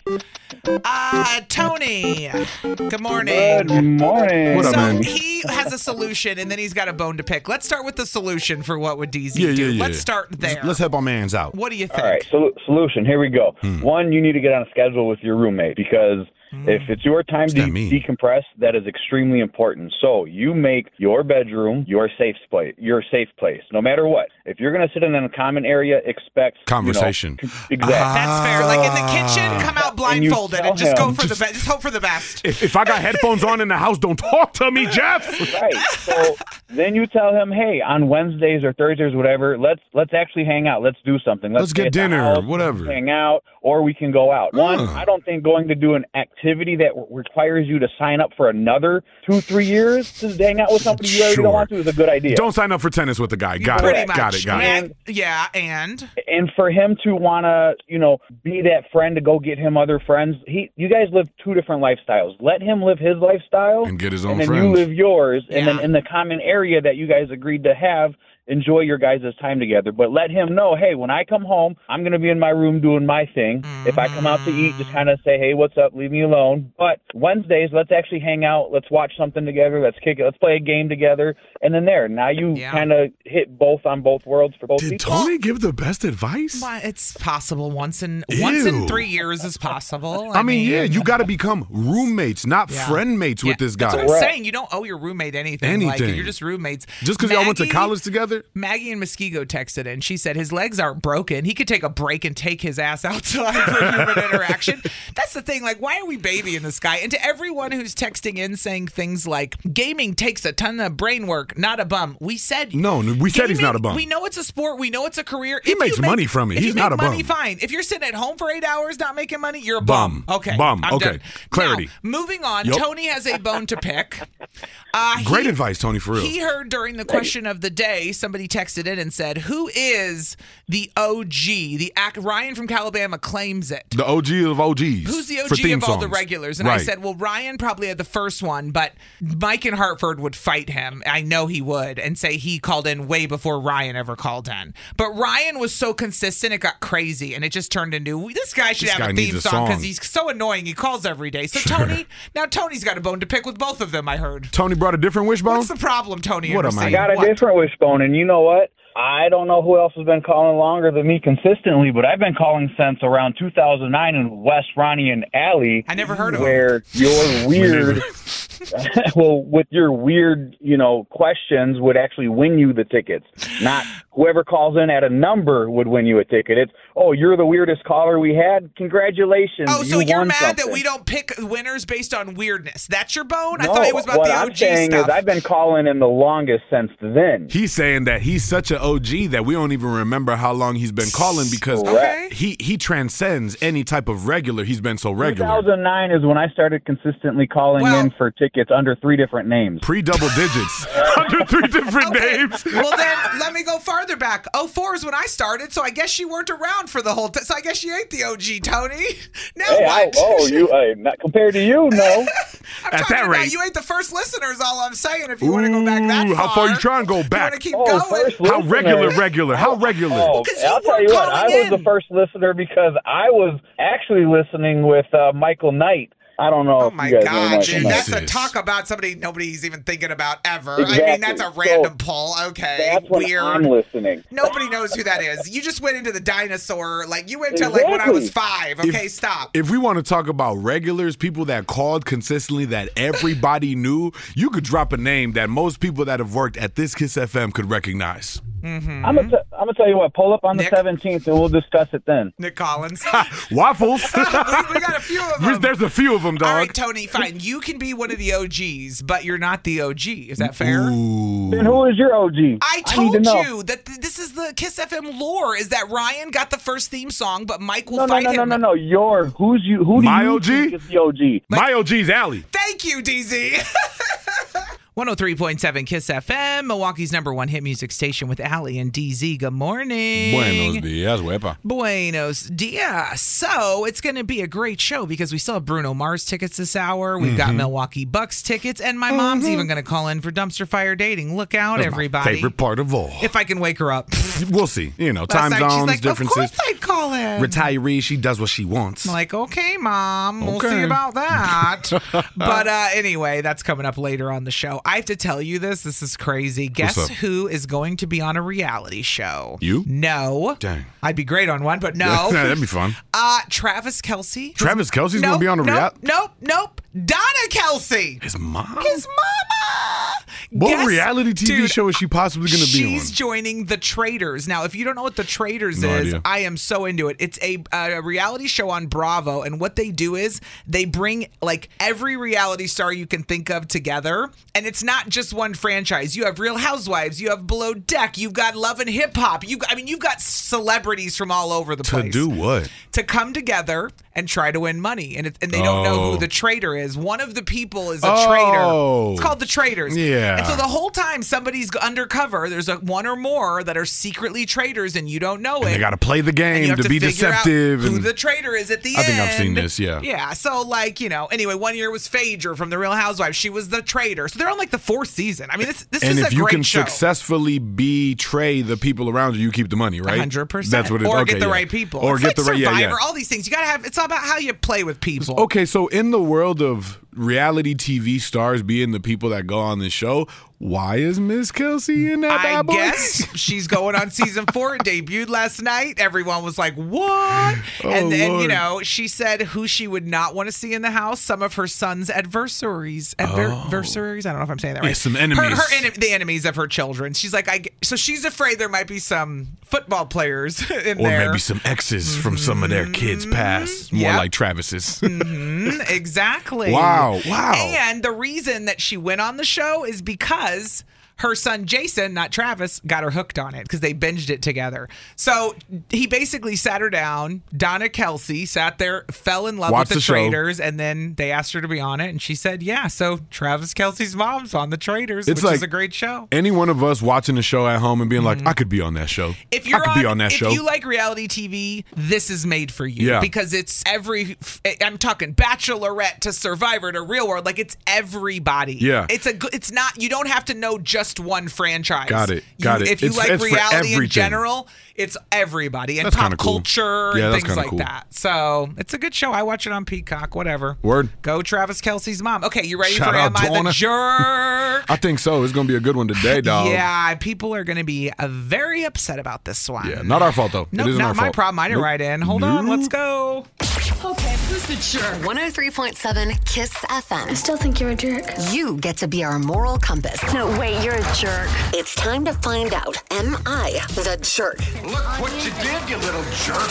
Uh, Tony. Good morning. Good morning. What up, so man? he has a solution, and then he's got a bone to pick. Let's start with the solution for what would D Z Yeah, do. yeah, yeah. Let's start there. Let's help our mans out. What do you think? All right, so, solution. Here we go. Hmm. One, you need to get on a schedule with your roommate because if it's your time What's to that mean? decompress, that is extremely important. So you make your bedroom your safe place. Your safe place, no matter what. If you're going to sit in a common area, expect Conversation. You know, exactly. That's fair. Like in the kitchen, come out blindfolded and, tell just go him- for the best. Just hope for the best. If, if I got headphones on in the house, don't talk to me, Jeff. Right. So then you tell him, hey, on Wednesdays or Thursdays, whatever, let's let's actually hang out. Let's do something. Let's, Let's get stay at the dinner, house, whatever. Hang out, or we can go out. One, Huh. I don't think going to do an activity that w- requires you to sign up for another two, three years to hang out with somebody you already Sure. don't want to is a good idea. Don't sign up for tennis with the guy. Got Pretty it. much. Got it. Got it. And, yeah, and And for him to want to, you know, be that friend to go get him other friends, he, you guys live two different lifestyles. Let him live his lifestyle, And get his own and then friends. you live yours, and Yeah. then in the common area that you guys agreed to have, enjoy your guys' time together. But let him know, hey, when I come home, I'm going to be in my room doing my thing. If I come out to eat, just kind of say, hey, what's up? Leave me alone. But Wednesdays, let's actually hang out. Let's watch something together. Let's kick it. Let's play a game together. And then there, now you Yeah. kind of hit both on both worlds for both Did people. Tony give the best advice? advice? Well, it's possible. Once in Ew. once in three years is possible. I, I mean, mean, yeah, you got to become roommates, not yeah. friend mates yeah. with this guy. That's what I'm saying. You don't owe your roommate anything. Anything. Like, you're just roommates. Just because y'all went to college together? Maggie and Muskego texted in. She said his legs aren't broken. He could take a break and take his ass outside for human interaction. That's the thing. Like, why are we babying this guy? And to everyone who's texting in saying things like, gaming takes a ton of brain work, not a bum. We said No, we said gaming, he's not a bum. We know it's a sport. We know it's a career. He if makes make, money from it. If He's you not make a money, bum. fine. If you're sitting at home for eight hours not making money, you're a bum. Bum. Okay. Bum. I'm okay. done. Clarity. Now, moving on, Yep. Tony has a bone to pick. Uh, Great he, advice, Tony, for real. He heard during the question of the day, somebody texted in and said, who is the O G? The act, Ryan from Calabama claims it. The O G of O Gs. Who's the O for G theme of all the songs. regulars? And right. I said, well, Ryan probably had the first one, but Mike in Hartford would fight him. I know he would, and say he called in way before Ryan ever called in. But Ryan was so consistent, it got crazy, and it just turned into, this guy should This have guy a theme needs a song because song. he's so annoying. He calls every day. So Sure. Tony, now Tony's got a bone to pick with both of them, I heard. Tony brought a different wishbone? What's the problem, Tony? What am I? I got a What? different wishbone, and you know what? I don't know who else has been calling longer than me consistently, but I've been calling since around two thousand nine in West Ronnie and Alley. I never heard of where your weird, well, with your weird, you know, questions would actually win you the tickets. Not whoever calls in at a number would win you a ticket. It's, oh, you're the weirdest caller we had. Congratulations. Oh, so you you're won mad something. that we don't pick winners based on weirdness. That's your bone? I No, thought it was about what the O I'm G saying stuff. is I've been calling in the longest since then. He's saying that he's such an O G that we don't even remember how long he's been calling because Okay. he, he transcends any type of regular. He's been so two regular. thousand nine is when I started consistently calling Well- in for tickets under three different names. Pre-double digits. Under three different Okay. names. Well, then let me go farther back. oh four is when I started, so I guess you weren't around for the whole time. So I guess you ain't the O G, Tony. Now Hey, I, what? oh, you uh, not compared to you, no. I'm At talking that about rate. you ain't the first listener is all I'm saying. If you want to go back that Ooh, far. how far you trying to go You back? want to keep Oh, going? first How listener. regular, regular? How regular? Oh, 'cause you I'll tell were you what, I calling was the in. first listener because I was actually listening with uh, Michael Knight. I don't know Oh if my you guys know God, Michael dude! Knight. That's a Jesus. talk about somebody nobody's even thinking about ever. I Exactly. mean, that's a random So, pull. Okay, That's when weird. I'm listening. Nobody knows who that is. You just went into the dinosaur, like you went to like when I was five. Okay, If- stop. If we want to talk about regulars, people that called consistently that everybody knew, you could drop a name that most people that have worked at this Kiss F M could recognize. Mm-hmm. I'm gonna, t- I'm gonna tell you what. Pull up on the Nick? seventeenth, and we'll discuss it then. Nick Collins. Waffles. we, we got a few of them. There's a few of them, dog. All right, Tony, fine. You can be one of the O Gs, but you're not the O G. Is that fair? Ooh. Then who is your O G? I need to told know. you that th- this is the Kiss F M lore. Is that Ryan got the first theme song, but Mike will No, no, fight no, no, him. no, no. Your who's you? Who do My you O G? think is the O G? My O G's Allie. Thank you, D Z. one oh three point seven Kiss F M, Milwaukee's number one hit music station with Allie and D Z. Good morning. Buenos dias, wepa. Buenos dias. So it's going to be a great show because we still have Bruno Mars tickets this hour. We've got Milwaukee Bucks tickets, and my mom's even going to call in for dumpster fire dating. Look out, That's everybody. my favorite part of all. If I can wake her up. We'll see. You know, Last time night she's zones, like, differences. Of course I'd call in. Retiree, she does what she wants. I'm like, okay, Mom, we'll Okay. see about that. But uh, anyway, that's coming up later on the show. I have to tell you this. This is crazy. Guess up? who is going to be on a reality show? You? No. Dang. I'd be great on one, but no. That'd be fun. Uh, Travis Kelce. Travis Kelce's nope, gonna be on a nope, reality. Nope, nope. Donna Kelce. His mom. His mama. What Guess- reality T V Dude, show is she possibly going to be on? She's joining The Traitors. Now, if you don't know what The Traitors No is, idea. I am so into it. It's a, a reality show on Bravo, and what they do is they bring like every reality star you can think of together, and it's not just one franchise. You have Real Housewives, you have Below Deck, you've got Love and Hip Hop. You, I mean, you've got celebrities from all over the To place do what? to come together and try to win money, and it, and they don't know Oh. who the traitor is. One of the people is a Oh. traitor. It's called The Traitors. Yeah. And so the whole time somebody's undercover, there's a one or more that are secretly traitors, and you don't know it. And they got to play the And you game have to, to be figure out deceptive. who and the traitor is at the I end. think I've seen this, yeah. Yeah. So like, you know, anyway, one year was Phaedra from The Real Housewives. She was the traitor. So they're on like the fourth season. I mean, this this and is if a you great can show. successfully betray the people around you, you keep the money, right? one hundred percent. That's what it is. Or Okay, get the yeah. right people. Or It's get like the right, yeah, Survivor, yeah. all these things. You got to have, it's all about how you play with people. Okay, so in the world of reality T V stars being the people that go on the show, why is Miss Kelsey in that I bad boy? guess she's going on season four. It debuted last night. Everyone was like, what? Oh, and then, Lord. you know, she said who she would not want to see in the house, some of her son's adversaries. Adver- Oh. Adversaries? I don't know if I'm saying that right. Yeah, some enemies. Her, her en- the enemies of her children. She's like, I, so she's afraid there might be some football players in Or there. maybe some exes from some of their kids' past. More Yep. like Travis's. Mhm, exactly. Wow, wow. And the reason that she went on the show is because her son Jason, not Travis, got her hooked on it because they binged it together. So he basically sat her down. Donna Kelsey sat there, fell in love Watched with the, the show. Traitors, and then they asked her to be on it, and she said, yeah. So Travis Kelsey's mom's on the Traitors, It's which like is a great show. Any one of us watching the show at home and being like, I could be on that show. If you're I could on, be on that if show. you like reality T V, this is made for you. Yeah. Because it's every, I'm talking Bachelorette to Survivor to Real World. Like it's everybody. Yeah. It's a, good- it's not, you don't have to know just one franchise. Got it, You- got it. If you It's- like it's for reality in everything. general, it's everybody and That's pop kinda cool. culture Yeah, and that's things kinda like cool. that. So it's a good show. I watch it on Peacock, whatever. Word. Go Travis Kelsey's mom. Okay, you ready Shout for out Am I the Donna. Jerk? I think so. It's going to be a good one today, dog. Yeah, people are going to be uh, very upset about this one. Yeah, not our fault, though. No, it isn't not our my fault. problem. I didn't Nope. write in. Hold on, Nope. let's go. Okay, who's the jerk? one oh three point seven Kiss F M. I still think you're a jerk. You get to be our moral compass. No, wait, you're a jerk. It's time to find out. Am I the jerk? Look what you did, you little jerk.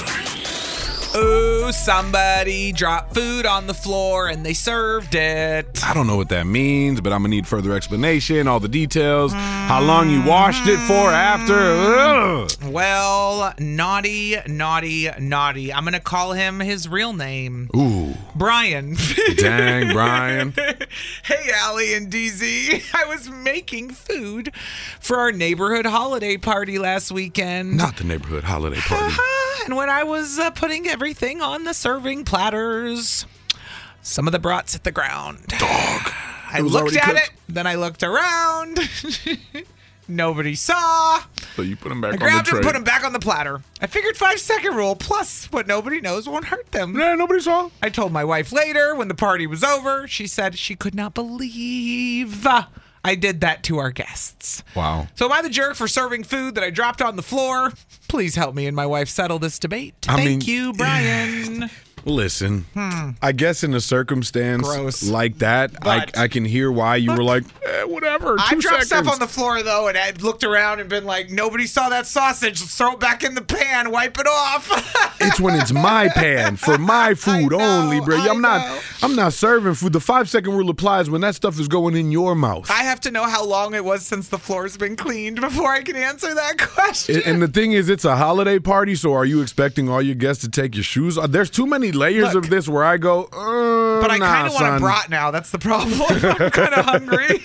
Ooh, somebody dropped food on the floor and they served it. I don't know what that means, but I'm going to need further explanation, all the details, how long you washed it for after. Ugh. Well, naughty, naughty, naughty. I'm going to call him his real name. Ooh. Brian. Dang, Brian. Hey, Allie and D Z. I was making food for our neighborhood holiday party last weekend. Not the neighborhood holiday party. Uh-huh. And when I was uh, putting everything on the serving platters, some of the brats hit the ground. Dog. I It was looked already at cooked. it, then I looked around. Nobody saw. So you put them back I on the grabbed tray. him, put him back on the platter. I figured five second rule plus what nobody knows won't hurt them. Yeah, nobody saw. I told my wife later when the party was over. She said she could not believe I did that to our guests. Wow. So am I the jerk for serving food that I dropped on the floor? Please help me and my wife settle this debate. I Thank mean- you, Brian. Listen, Hmm. I guess in a circumstance Gross. like that, I, But- I can hear why you were like, eh, whatever. I two dropped seconds. stuff on the floor though, and I looked around and been like, "Nobody saw that sausage. Let's throw it back in the pan. Wipe it off." It's when it's my pan for my food only, bro. I'm not. I'm not serving food. The five second rule applies when that stuff is going in your mouth. I have to know how long it was since the floor's been cleaned before I can answer that question. And, and the thing is, it's a holiday party, so are you expecting all your guests to take your shoes off? There's too many layers Look, of this where I go, uh, But I nah, kind of want a son. brat now. That's the problem. I'm kind of hungry.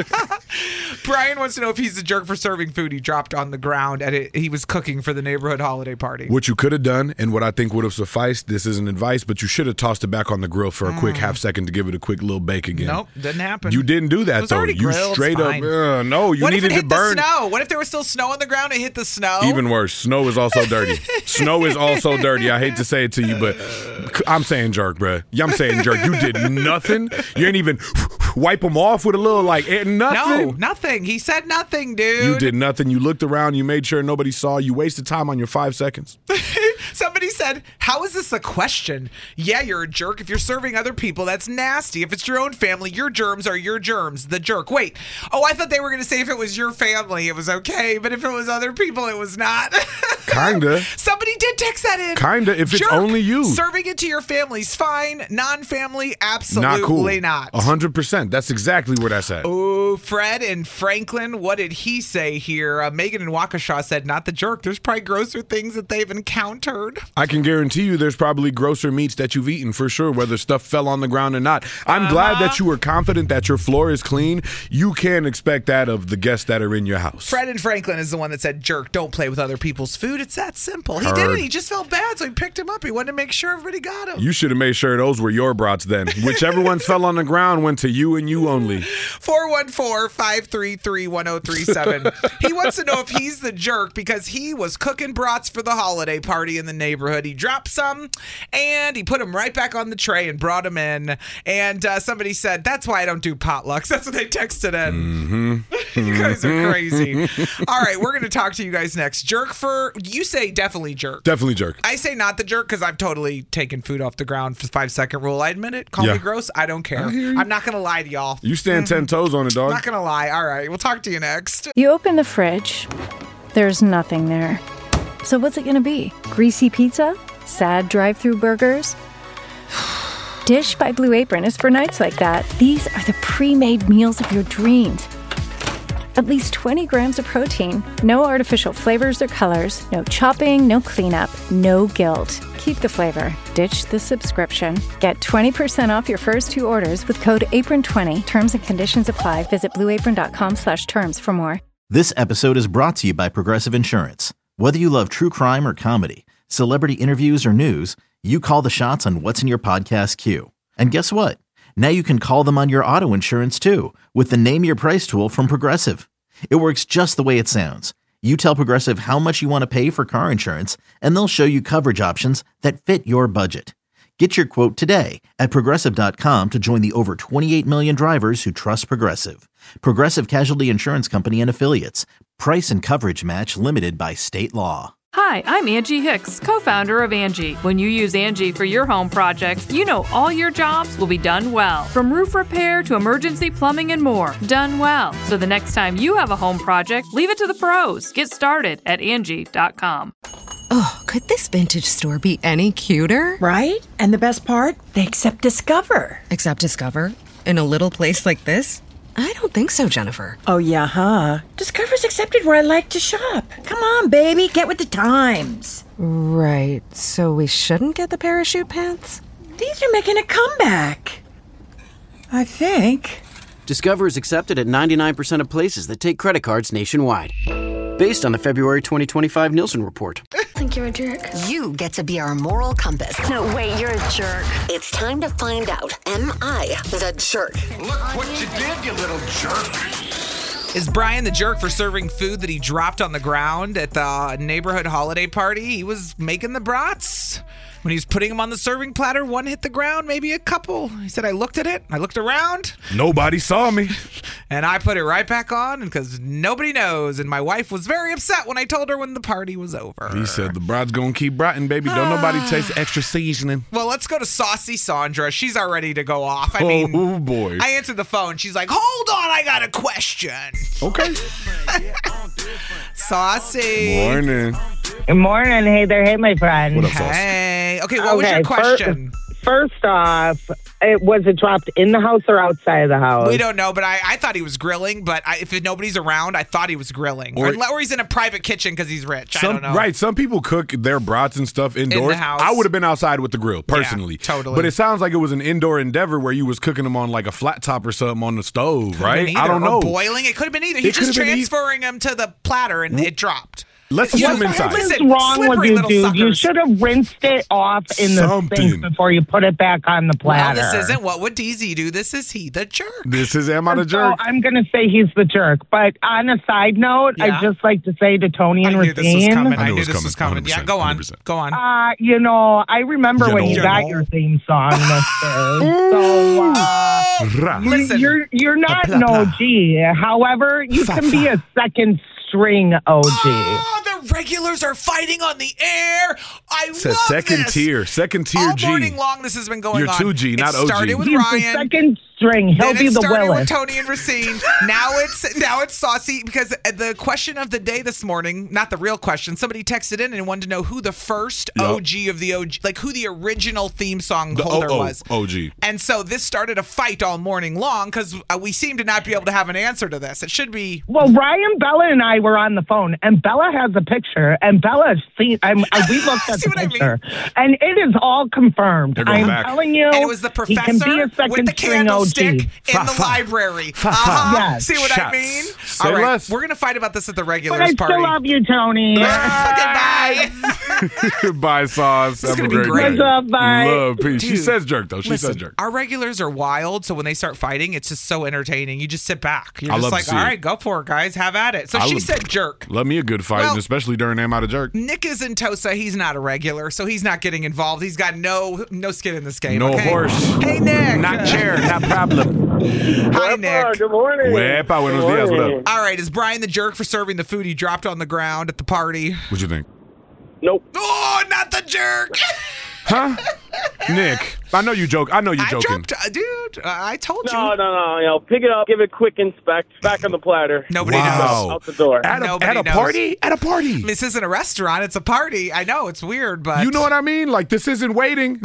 Brian wants to know if he's the jerk for serving food he dropped on the ground at it. He was cooking for the neighborhood holiday party. What you could have done, and what I think would have sufficed, this isn't advice, but you should have tossed it back on the grill for a quick half second to give it a quick little bake again. Mm. Nope, didn't happen. You didn't do It that, was though. already You grilled, straight it's up, fine. uh, no, you what needed if it to hit burn. the snow? What if there was still snow on the ground and it hit the snow? Even worse, snow is also dirty. Snow is also dirty. I hate to say it to you, but I'm saying jerk, bruh. Yeah, I'm saying jerk. You did nothing. You ain't even wipe them off with a little, like, eh, nothing. No, nothing. He said nothing, dude. You did nothing. You looked around. You made sure nobody saw. You wasted time on your five seconds. Somebody said, how is this a question? Yeah, you're a jerk. If you're serving other people, that's nasty. If it's your own family, your germs are your germs. The jerk. Wait. Oh, I thought they were going to say if it was your family, it was okay. But if it was other people, it was not. Kinda. Somebody did text that in. Kinda, if it's Jerk. only you. Serving it to your family's fine. Non-family, absolutely Not cool. not. A hundred percent. That's exactly what I said. Oh, Fred and Franklin, what did he say here? Uh, Megan and Waukesha said, not the jerk. There's probably grosser things that they've encountered. I can guarantee you there's probably grosser meats that you've eaten for sure, whether stuff fell on the ground or not. I'm Uh-huh. glad that you were confident that your floor is clean. You can't expect that of the guests that are in your house. Fred and Franklin is the one that said, jerk, don't play with other people's food. It's that simple. He Heard. didn't. He just felt bad, so he picked him up. He wanted to make sure everybody got him. You should have made sure those were your brats then. Whichever ones fell on the ground went to you and you only. four one four, five three three, one oh three seven. He wants to know if he's the jerk because he was cooking brats for the holiday party and in the neighborhood. He dropped some, and he put them right back on the tray and brought them in. And uh, somebody said, that's why I don't do potlucks. That's what they texted in. Mm-hmm. You guys are crazy. All right, we're going to talk to you guys next. Jerk for, you say definitely jerk. Definitely jerk. I say not the jerk because I've totally taken food off the ground for five second rule. I admit it. Call Yeah. me gross. I don't care. I hear you. I'm not going to lie to y'all. You stand ten toes on it, dog. Not going to lie. All right, we'll talk to you next. You open the fridge, there's nothing there. So what's it gonna be? Greasy pizza? Sad drive-through burgers? Dish by Blue Apron is for nights like that. These are the pre-made meals of your dreams. At least twenty grams of protein, no artificial flavors or colors, no chopping, no cleanup, no guilt. Keep the flavor. Ditch the subscription. Get twenty percent off your first two orders with code apron twenty. Terms and conditions apply. Visit blueapron.com slash terms for more. This episode is brought to you by Progressive Insurance. Whether you love true crime or comedy, celebrity interviews or news, you call the shots on what's in your podcast queue. And guess what? Now you can call them on your auto insurance too with the Name Your Price tool from Progressive. It works just the way it sounds. You tell Progressive how much you want to pay for car insurance, and they'll show you coverage options that fit your budget. Get your quote today at Progressive dot com to join the over twenty-eight million drivers who trust Progressive. Progressive Casualty Insurance Company and Affiliates. Price and coverage match limited by state law. Hi, I'm Angie Hicks, co-founder of Angie. When you use Angie for your home projects, you know all your jobs will be done well. From roof repair to emergency plumbing and more, done well. So the next time you have a home project, leave it to the pros. Get started at Angie dot com. Oh, could this vintage store be any cuter? Right? And the best part? They accept Discover. Accept Discover? In a little place like this? I don't think so, Jennifer. Oh, yeah, huh? Discover's accepted where I like to shop. Come on, baby, get with the times. Right, so we shouldn't get the parachute pants? These are making a comeback. I think. Discover is accepted at ninety-nine percent of places that take credit cards nationwide. Based on the February twenty twenty-five Nielsen report. I think you're a jerk. You get to be our moral compass. No, wait, you're a jerk. It's time to find out, am I the jerk? Look what you did, you little jerk. Is Brian the jerk for serving food that he dropped on the ground at the neighborhood holiday party? He was making the brats. When he was putting them on the serving platter, one hit the ground, maybe a couple. He said, I looked at it, I looked around. Nobody saw me. And I put it right back on because nobody knows. And my wife was very upset when I told her when the party was over. He said the brat's gonna keep bratting, baby. Don't nobody taste the extra seasoning. Well, let's go to Saucy Sandra. She's all ready to go off. I mean, oh boy. I answered the phone. She's like, hold on, I got a question. Okay. Saucy. Morning. Good morning. Hey there. Hey, my friend. What up, Sauce? Hey. Okay, what was your question? First, first off, it, was it dropped in the house or outside of the house? We don't know, but I, I thought he was grilling. But I, if nobody's around, I thought he was grilling. Or, Or- or he's in a private kitchen because he's rich. I Some, don't know. Right, some people cook their brats and stuff indoors. house. I would have been outside with the grill, personally. Yeah, totally. But it sounds like it was an indoor endeavor where you was cooking them on like a flat top or something on the stove, Could've right? been I either, don't or know. boiling. It could have been either. It He's just could've been e- transferring them to the platter and it dropped. Let's Yeah, assume inside. What is Listen, wrong with slippery you, little dude? suckers. You should have rinsed it off in the Something. sink before you put it back on the Well, platter. this isn't what would D Z do. This is he, the jerk. This is Am I the So Jerk? I'm going to say he's the jerk. But on a side note, Yeah. I'd just like to say to Tony I and knew this was Racine, coming. I I knew knew it was this was coming. coming. Yeah, one go hundred on. percent. Go on. uh, you know, I remember You when know. you You got know. your theme song, mister. So, uh, Rah. you- Listen. you're you're not Blah, an blah. O G. However, you Fa, can be fa. a second string O G. Oh, the regulars are fighting on the air. I It's a love second this. tier. Second tier All G. morning long, this has been going You're on. two G, It not O G. started with He's the Ryan. second string. He'll Then be it the started Willis. with Tony and Racine. Now it's now it's Saucy because the question of the day this morning, not the real question, somebody texted in and wanted to know who the first Yup. O G of the O G, like who the original theme song The holder O O was. O G. And so this started a fight all morning long because uh, we seem to not be able to have an answer to this. It should be. Well, Ryan, Bella, and I were on the phone, and Bella has a picture, and Bella's seen. I'm, I, we looked at See the what I mean? picture, and it is all confirmed. They're going I'm back. telling you, And it was the he professor can be a with second the string O stick G. in Fa, the fa. library. Fa, fa. Uh-huh. Yes. See what I Shots. mean? Say All right, less. we're gonna fight about this at the But regulars I party. still love you, Tony. Goodbye. Bye, Sauce. This is Have a gonna be great great. day. What's up, bye? Love, peace. She Dude, says jerk, though. She Listen, says jerk. our regulars are wild, so when they start fighting, it's just so entertaining. You just sit back. You're I just love to like, see all it. right, go for it, guys. Have at it. So I she love- said jerk. Love me a good fight, Well- and especially during Am I the Jerk. Nick is in Tosa. He's not a regular, so he's not getting involved. He's got no no skin in this game. No okay? horse. Hey, Nick. Not chair, not problem. Hi, Nick. Good morning. Wepa, buenos dias. What up? All right, is Brian the jerk for serving the food he dropped on the ground at the party? What you think? Nope. Oh, not the jerk. Huh? Nick, I know you joke. I know you I joking. dropped, uh, dude. Uh, I told No, you. no, no. You know, pick it up, give it a quick inspect, back on the platter. Nobody Wow. knows. Out the door. At a, Nobody at a knows. party? At a party. This isn't a restaurant. It's a party. I know it's weird, but You know what I mean? Like, this isn't waiting.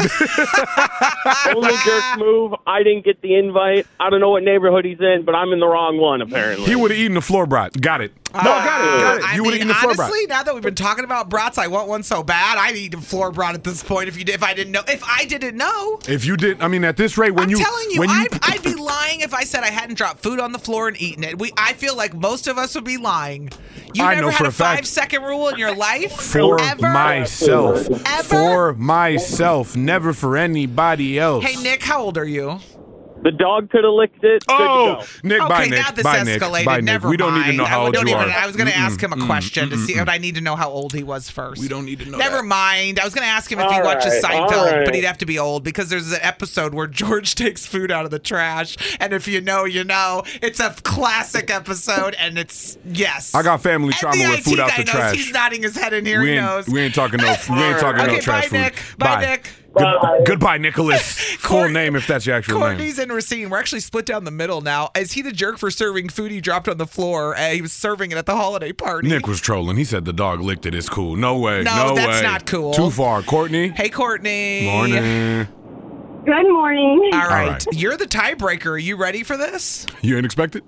Only jerk move. I didn't get the invite. I don't know what neighborhood he's in, but I'm in the wrong one, apparently. He would have eaten the floor brat. Got it. No, got it. Got it. I You would have mean, eaten the floor brat. honestly, now that we've been talking about brats, I want one so bad. I'd eat a floor brat at this point if you did, if I didn't know. If I didn't know, If you did, I mean, at this rate, when I'm you, telling you, when you, I'd, I'd be lying if I said I hadn't dropped food on the floor and eaten it. We, I feel like most of us would be lying. You I never know had for a a fact. five second rule in your life? for Ever? myself, Ever? for myself, never for anybody else. Hey, Nick, how old are you? The dog could have licked it. Good Oh, to go. Nick, Okay, bye, Nick. now this Bye, Nick. escalated. Bye, Nick. Never We don't mind. need to know how I old don't you even, are. I was going to ask him a Mm-mm, question to see, mm-mm. but I need to know how old he was first. We don't need to know Never that. mind. I was going to ask him if he All watches right, Seinfeld, all right. but he'd have to be old because there's an episode where George takes food out of the trash, and if you know, you know. It's a classic episode, and it's yes. I got family And trauma the with I T food out guy the knows. trash. He's nodding his head in here. we He ain't, knows. we ain't talking no, we ain't talking no Okay, trash bye, food. Nick. Bye, Nick. Good, Bye. goodbye, Nicholas. Full Court- name if that's your actual Courtney's name. in Racine. We're actually split down the middle now. Is he the jerk for serving food he dropped on the floor? Uh, he was serving it at the holiday party. Nick was trolling. He said the dog licked it. It's cool. No way. No, No, that's way. not cool. Too far. Courtney. Hey, Courtney. Morning. Good morning. All right. right. You're the tiebreaker. Are you ready for this? You ain't expected?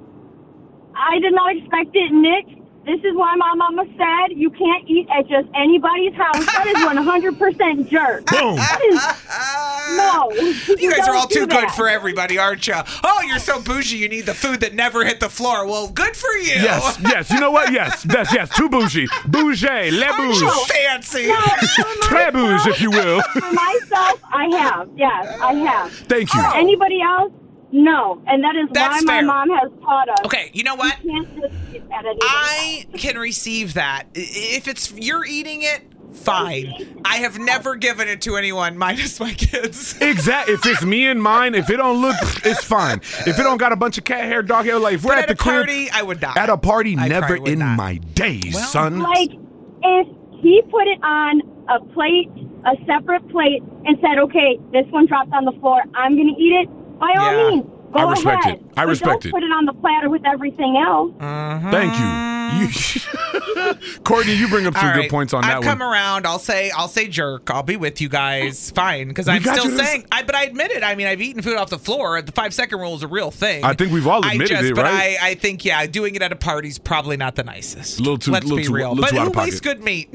I did not expect it, Nick. This is why my mama said you can't eat at just anybody's house. That is one hundred percent jerk. Boom. That is, no. You guys are don't all do too good that. for everybody, aren't you? Oh, you're so bougie. You need the food that never hit the floor. Well, good for you. Yes, yes. You know what? Yes, yes, yes. Too bougie. Bougie. Le Aren't bouge. you fancy? No, for Très bouge, myself- if you will. For myself, I have. Yes, I have. Thank you. For anybody else, no. And that is That's why fair. my mom has taught us. Okay, you know what? You can't just eat at anybody's I can receive that. I- If it's you're eating it, fine. I have never given it to anyone minus my kids. Exactly. If it's me and mine, if it don't look, it's fine. If it don't got a bunch of cat hair, dog hair, like if we're But at, at the a crib, party, I would not. At a party, I never probably would in not. my days, Well, son. Like, if he put it on a plate, a separate plate, and said, okay, this one dropped on the floor, I'm going to eat it, by all Yeah. means, go I respect ahead. it. I But respect don't it. put it on the platter with everything else. Thank you. you Courtney, you bring up some All good right. points on that I've come one. around. I'll say I'll say jerk. I'll be with you guys. Fine, because We I'm got still you to- saying. I, but I admit it. I mean, I've eaten food off the floor. The five second rule is a real thing. I think we've all I admitted just, it, but right? I, I think yeah, doing it at a party is probably not the nicest. A little too- Let's little be too- real. little But too out who of pocket. wastes good meat?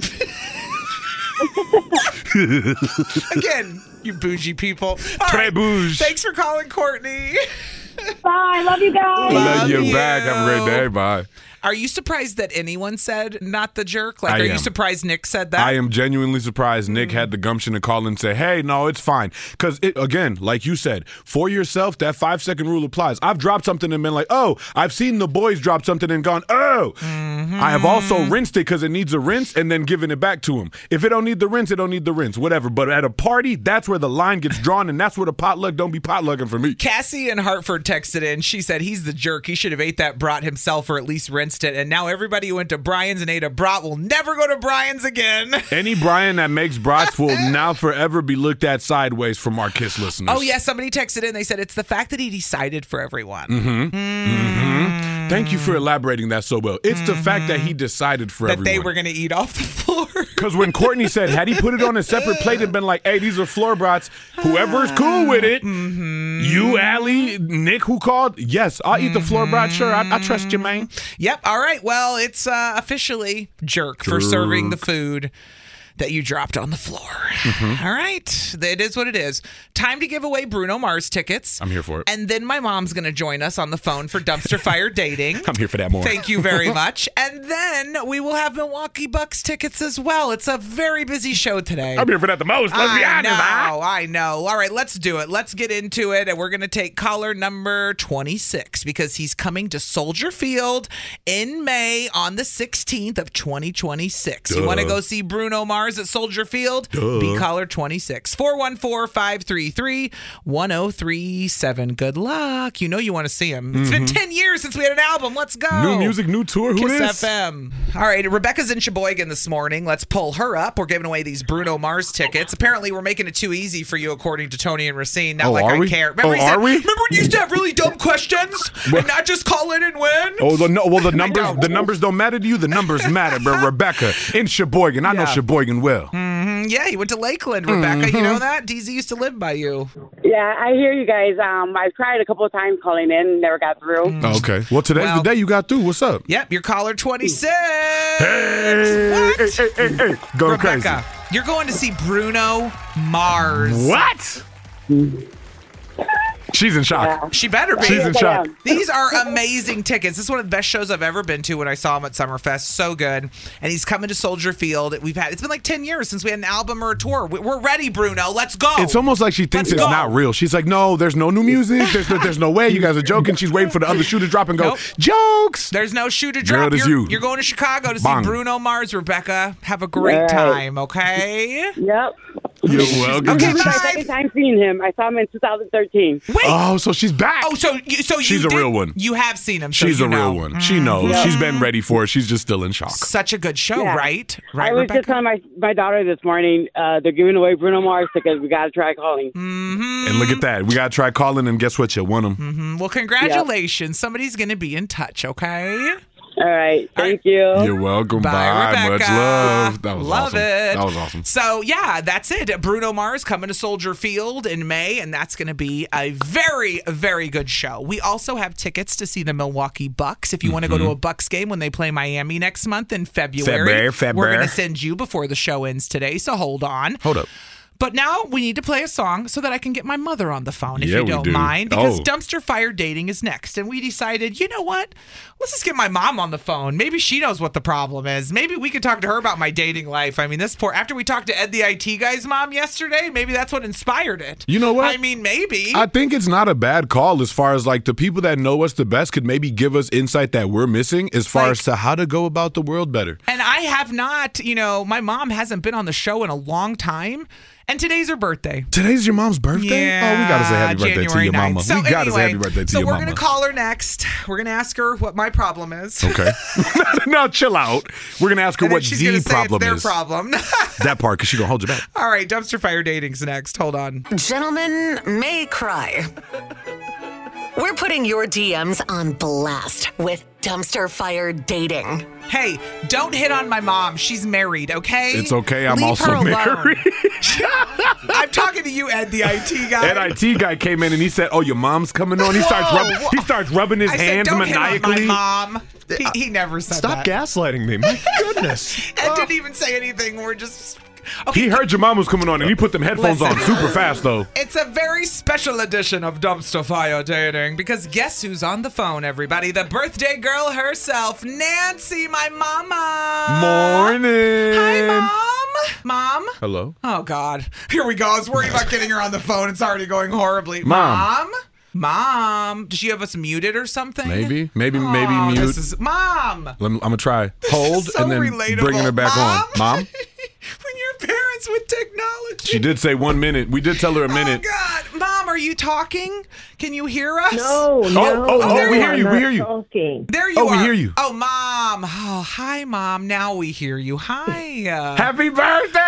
Again, you bougie people. All Très right. bouge. Thanks for calling, Courtney. Bye. Love you guys. Love you you. back. Have a great day. Bye. Are you surprised that anyone said not the jerk? Like, I are you am. surprised Nick said that? I am genuinely surprised Mm. Nick had the gumption to call and say, hey, no, it's fine. Because, again, like you said, for yourself, that five-second rule applies. I've dropped something and been like, oh, I've seen the boys drop something and gone, oh. Mm-hmm. I have also rinsed it because it needs a rinse and then given it back to him. If it don't need the rinse, it don't need the rinse, whatever. But at a party, that's where the line gets drawn, and that's where the potluck don't be potlucking for me. Cassie in Hartford texted in. She said he's the jerk. He should have ate that brat himself or at least rinsed it. And now everybody who went to Brian's and ate a brat will never go to Brian's again. Any Brian that makes brats will now forever be looked at sideways from our KISS listeners. Oh, yeah. Somebody texted in. They said it's the fact that he decided for everyone. Mm-hmm. Mm-hmm. Thank you for elaborating that so well. It's the fact that he decided for That everyone. they were going to eat off the floor. Because when Courtney said, had he put it on a separate plate and been like, hey, these are floor brats, whoever's cool with it, Mm-hmm. you, Allie, Nick, who called, yes, I'll eat the floor brat, sure, I, I trust you, man. Yep. All right. Well, it's uh, officially jerk for serving the food. that you dropped on the floor. Mm-hmm. All right. It is what it is. Time to give away Bruno Mars tickets. I'm here for it. And then my mom's going to join us on the phone for Dumpster Fire Dating. I'm here for that more. Thank you very much. And then we will have Milwaukee Bucks tickets as well. It's a very busy show today. I'm here for that the most. Let's be I honest. know, huh? I know. All right, let's do it. Let's get into it. And we're going to take caller number twenty-six because he's coming to Soldier Field in May on the sixteenth of twenty twenty-six. Duh. You want to go see Bruno Mars at Soldier Field? Duh. Be caller twenty-six. four one four, five three three, one oh three seven. Good luck. You know you want to see him. It's been Mhm. ten years since we had an album. Let's go. New music, new tour. Who Kiss this? F M. All right, Rebecca's in Sheboygan this morning. Let's pull her up. We're giving away these Bruno Mars tickets. Apparently, we're making it too easy for you, according to Tony and Racine. Not Oh, like are I we? care. Remember, Oh, he said, are we? remember when you used to have really dumb questions and not just call in and win? Oh, the, no, well, the numbers the numbers don't matter to you. The numbers matter, but Rebecca in Sheboygan. I know Yeah. Sheboygan well. Mm-hmm. Yeah, you went to Lakeland, Rebecca. Mm-hmm. You know that? D Z used to live by you. Yeah, I hear you guys. Um, I've tried a couple of times calling in, never got through. Oh, okay. Well, today's Well- the day you got through. What's up? Yep, you're caller twenty-six. Hey, What? hey, hey, hey, hey. Going Rebecca, you're going to see Bruno Mars. crazy. What? She's in shock. She better be. She's in shock. These are amazing tickets. This is one of the best shows I've ever been to when I saw him at Summerfest. So good. And he's coming to Soldier Field. We've had it's been like ten years since we had an album or a tour. We- We're ready, Bruno. Let's go. It's almost like she thinks Let's it's go. not real. She's like, no, there's no new music. There's no, there's no way. You guys are joking. She's waiting for the other shoe to drop and go, Nope. jokes. There's no shoe to Girl, drop. it is You're, you. you're going to Chicago to Bang. see Bruno Mars, Rebecca. Have a great All right. time, okay? Yep. You're welcome. Okay, This is my bye. second time seeing him. I saw him in two thousand thirteen. Wait. Oh, so she's back. Oh, so you, so you She's a did- real one. You have seen him. So She's you a know. real one. She knows. Yeah. She's been ready for it. She's just still in shock. Such a good show, Yeah. right? Right, I was Rebecca? just telling my, my daughter this morning, uh, they're giving away Bruno Mars tickets. We got to try calling. Mm-hmm. And look at that. We got to try calling, and guess what? You won them. Mm-hmm. Well, congratulations. Somebody's going to be in touch, okay? All right. Thank you. You're welcome. Bye, Bye. Much Rebecca. love. That was Love awesome. it. That was awesome. So, yeah, that's it. Bruno Mars coming to Soldier Field in May, and that's going to be a very, very good show. We also have tickets to see the Milwaukee Bucks. If you want to go to a Bucks game when they play Miami next month in February, February, February. we're going to send you before the show ends today, so hold on. Hold up. But now we need to play a song so that I can get my mother on the phone, if Yeah, you we don't do. mind. Because Oh. Dumpster Fire Dating is next. And we decided, you know what? Let's just get my mom on the phone. Maybe she knows what the problem is. Maybe we could talk to her about my dating life. I mean, this poor, after we talked to Ed the I T guy's mom yesterday, maybe that's what inspired it. You know what? I mean, maybe. I think it's not a bad call as far as like the people that know us the best could maybe give us insight that we're missing as far Like- as to how to go about the world better. And I have not, you know, my mom hasn't been on the show in a long time. And today's her birthday. Today's your mom's birthday? Yeah, oh, we gotta say happy birthday to January your mama. ninth. So we gotta anyway, say happy birthday to so your we're mama. gonna call her next. We're gonna ask her what my problem is. Okay. Now chill out. We're gonna ask her And then what she's the gonna say problem it's their is. problem. That part, because she gonna hold you back. All right, Dumpster Fire Dating's next. Hold on. Gentlemen may cry. We're putting your D Ms on blast with Dumpster Fire Dating. Hey, don't hit on my mom. She's married, okay? It's okay. I'm Leave also her alone. married. I'm talking to you, Ed, the I T guy. That I T guy came in and he said, "Oh, your mom's coming on." He starts Whoa, rubbing. whoa. He starts rubbing his I said, hands don't hit on maniacally. my mom. He, he never said Stop that. gaslighting me. My goodness. Ed didn't even say anything. We're just... Okay, He heard your mom was coming on and he put them headphones Listen. on super fast though. it's a very special edition of Dumpster Fire Dating because guess who's on the phone, everybody? The birthday girl herself, Nancy, my mama. Morning. Hi, Mom. Mom? Hello. Oh, God. Here we go. I was worried about getting her on the phone. It's already going horribly. Mom. Mom? Mom? Does she have us muted or something? Maybe, maybe, Oh, maybe mute. This is, Mom! Let me, I'm gonna try. Hold so and then relatable. bringing her back Mom? on. Mom. When your parents with technology. She did say one minute. We did tell her a minute. Oh, God. Mom, are you talking? Can you hear us? No, Oh, no. oh, oh, there we you hear are. you. We hear you. Talking. There you Oh, are. we hear you. Oh, Mom. Oh, hi, Mom. Now we hear you. Hi. Uh, Happy birthday!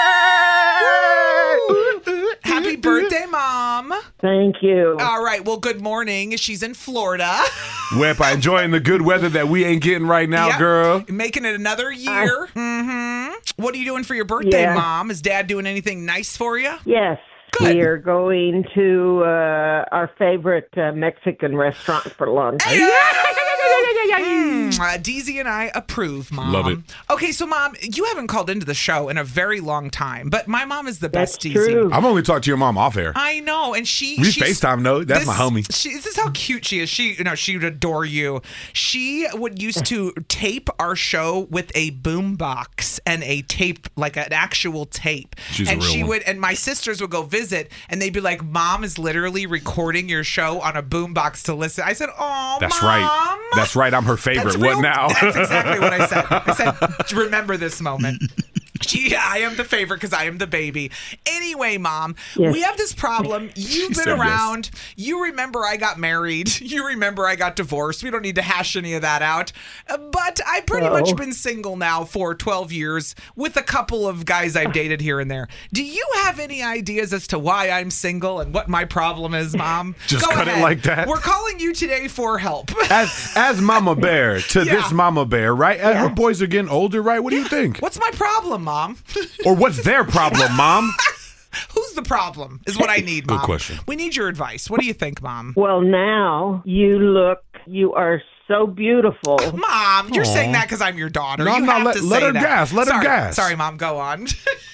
Happy birthday, Mom. Thank you. All right. Well, good morning. She's in Florida. Wepa, enjoying the good weather that we ain't getting right now, Yep. girl. Making it another year. mm-hmm. What are you doing for your birthday, Yeah. Mom? Is Dad doing anything nice for you? Yes. Good. We are going to uh, our favorite uh, Mexican restaurant for lunch. Hey, Mm, uh, Deezy and I approve, Mom. Love it. Okay, so Mom, you haven't called into the show in a very long time, but my mom is the best, Deezy. true. I've only talked to your mom off air. I know, and she We she's- FaceTime though. That's this, my homie. She, this is how cute she is. She, you know, she would adore you. She would used to tape our show with a boom box and a tape, like an actual tape. She's a and real she one. would, and my sisters would go visit, and they'd be like, "Mom is literally recording your show on a boom box to listen." I said, "Oh, That's Mom." right. That's right. I'm her favorite. That's What real- now? That's exactly what I said. I said, remember this moment. She, I am the favorite because I am the baby. Anyway, Mom, Yes. we have this problem. You've been said yes. around. You remember I got married. You remember I got divorced. We don't need to hash any of that out. Uh, But I've pretty No. much been single now for twelve years with a couple of guys I've dated here and there. Do you have any ideas as to why I'm single and what my problem is, Mom? Just Go cut it ahead. like that? We're calling you today for help. As as Mama Bear to Yeah. this Mama Bear, right? As her boys are getting older, right? What do you think? What's my problem, Mom? Or what's their problem, Mom? Who's the problem is what I need, Good Mom. question. We need your advice. What do you think, Mom? Well, now you look, you are so beautiful. Mom, you're Aw. saying that because I'm your daughter. No, you no, have let- to let say her that. gas, let her Sorry, gas. Sorry, Mom, go on.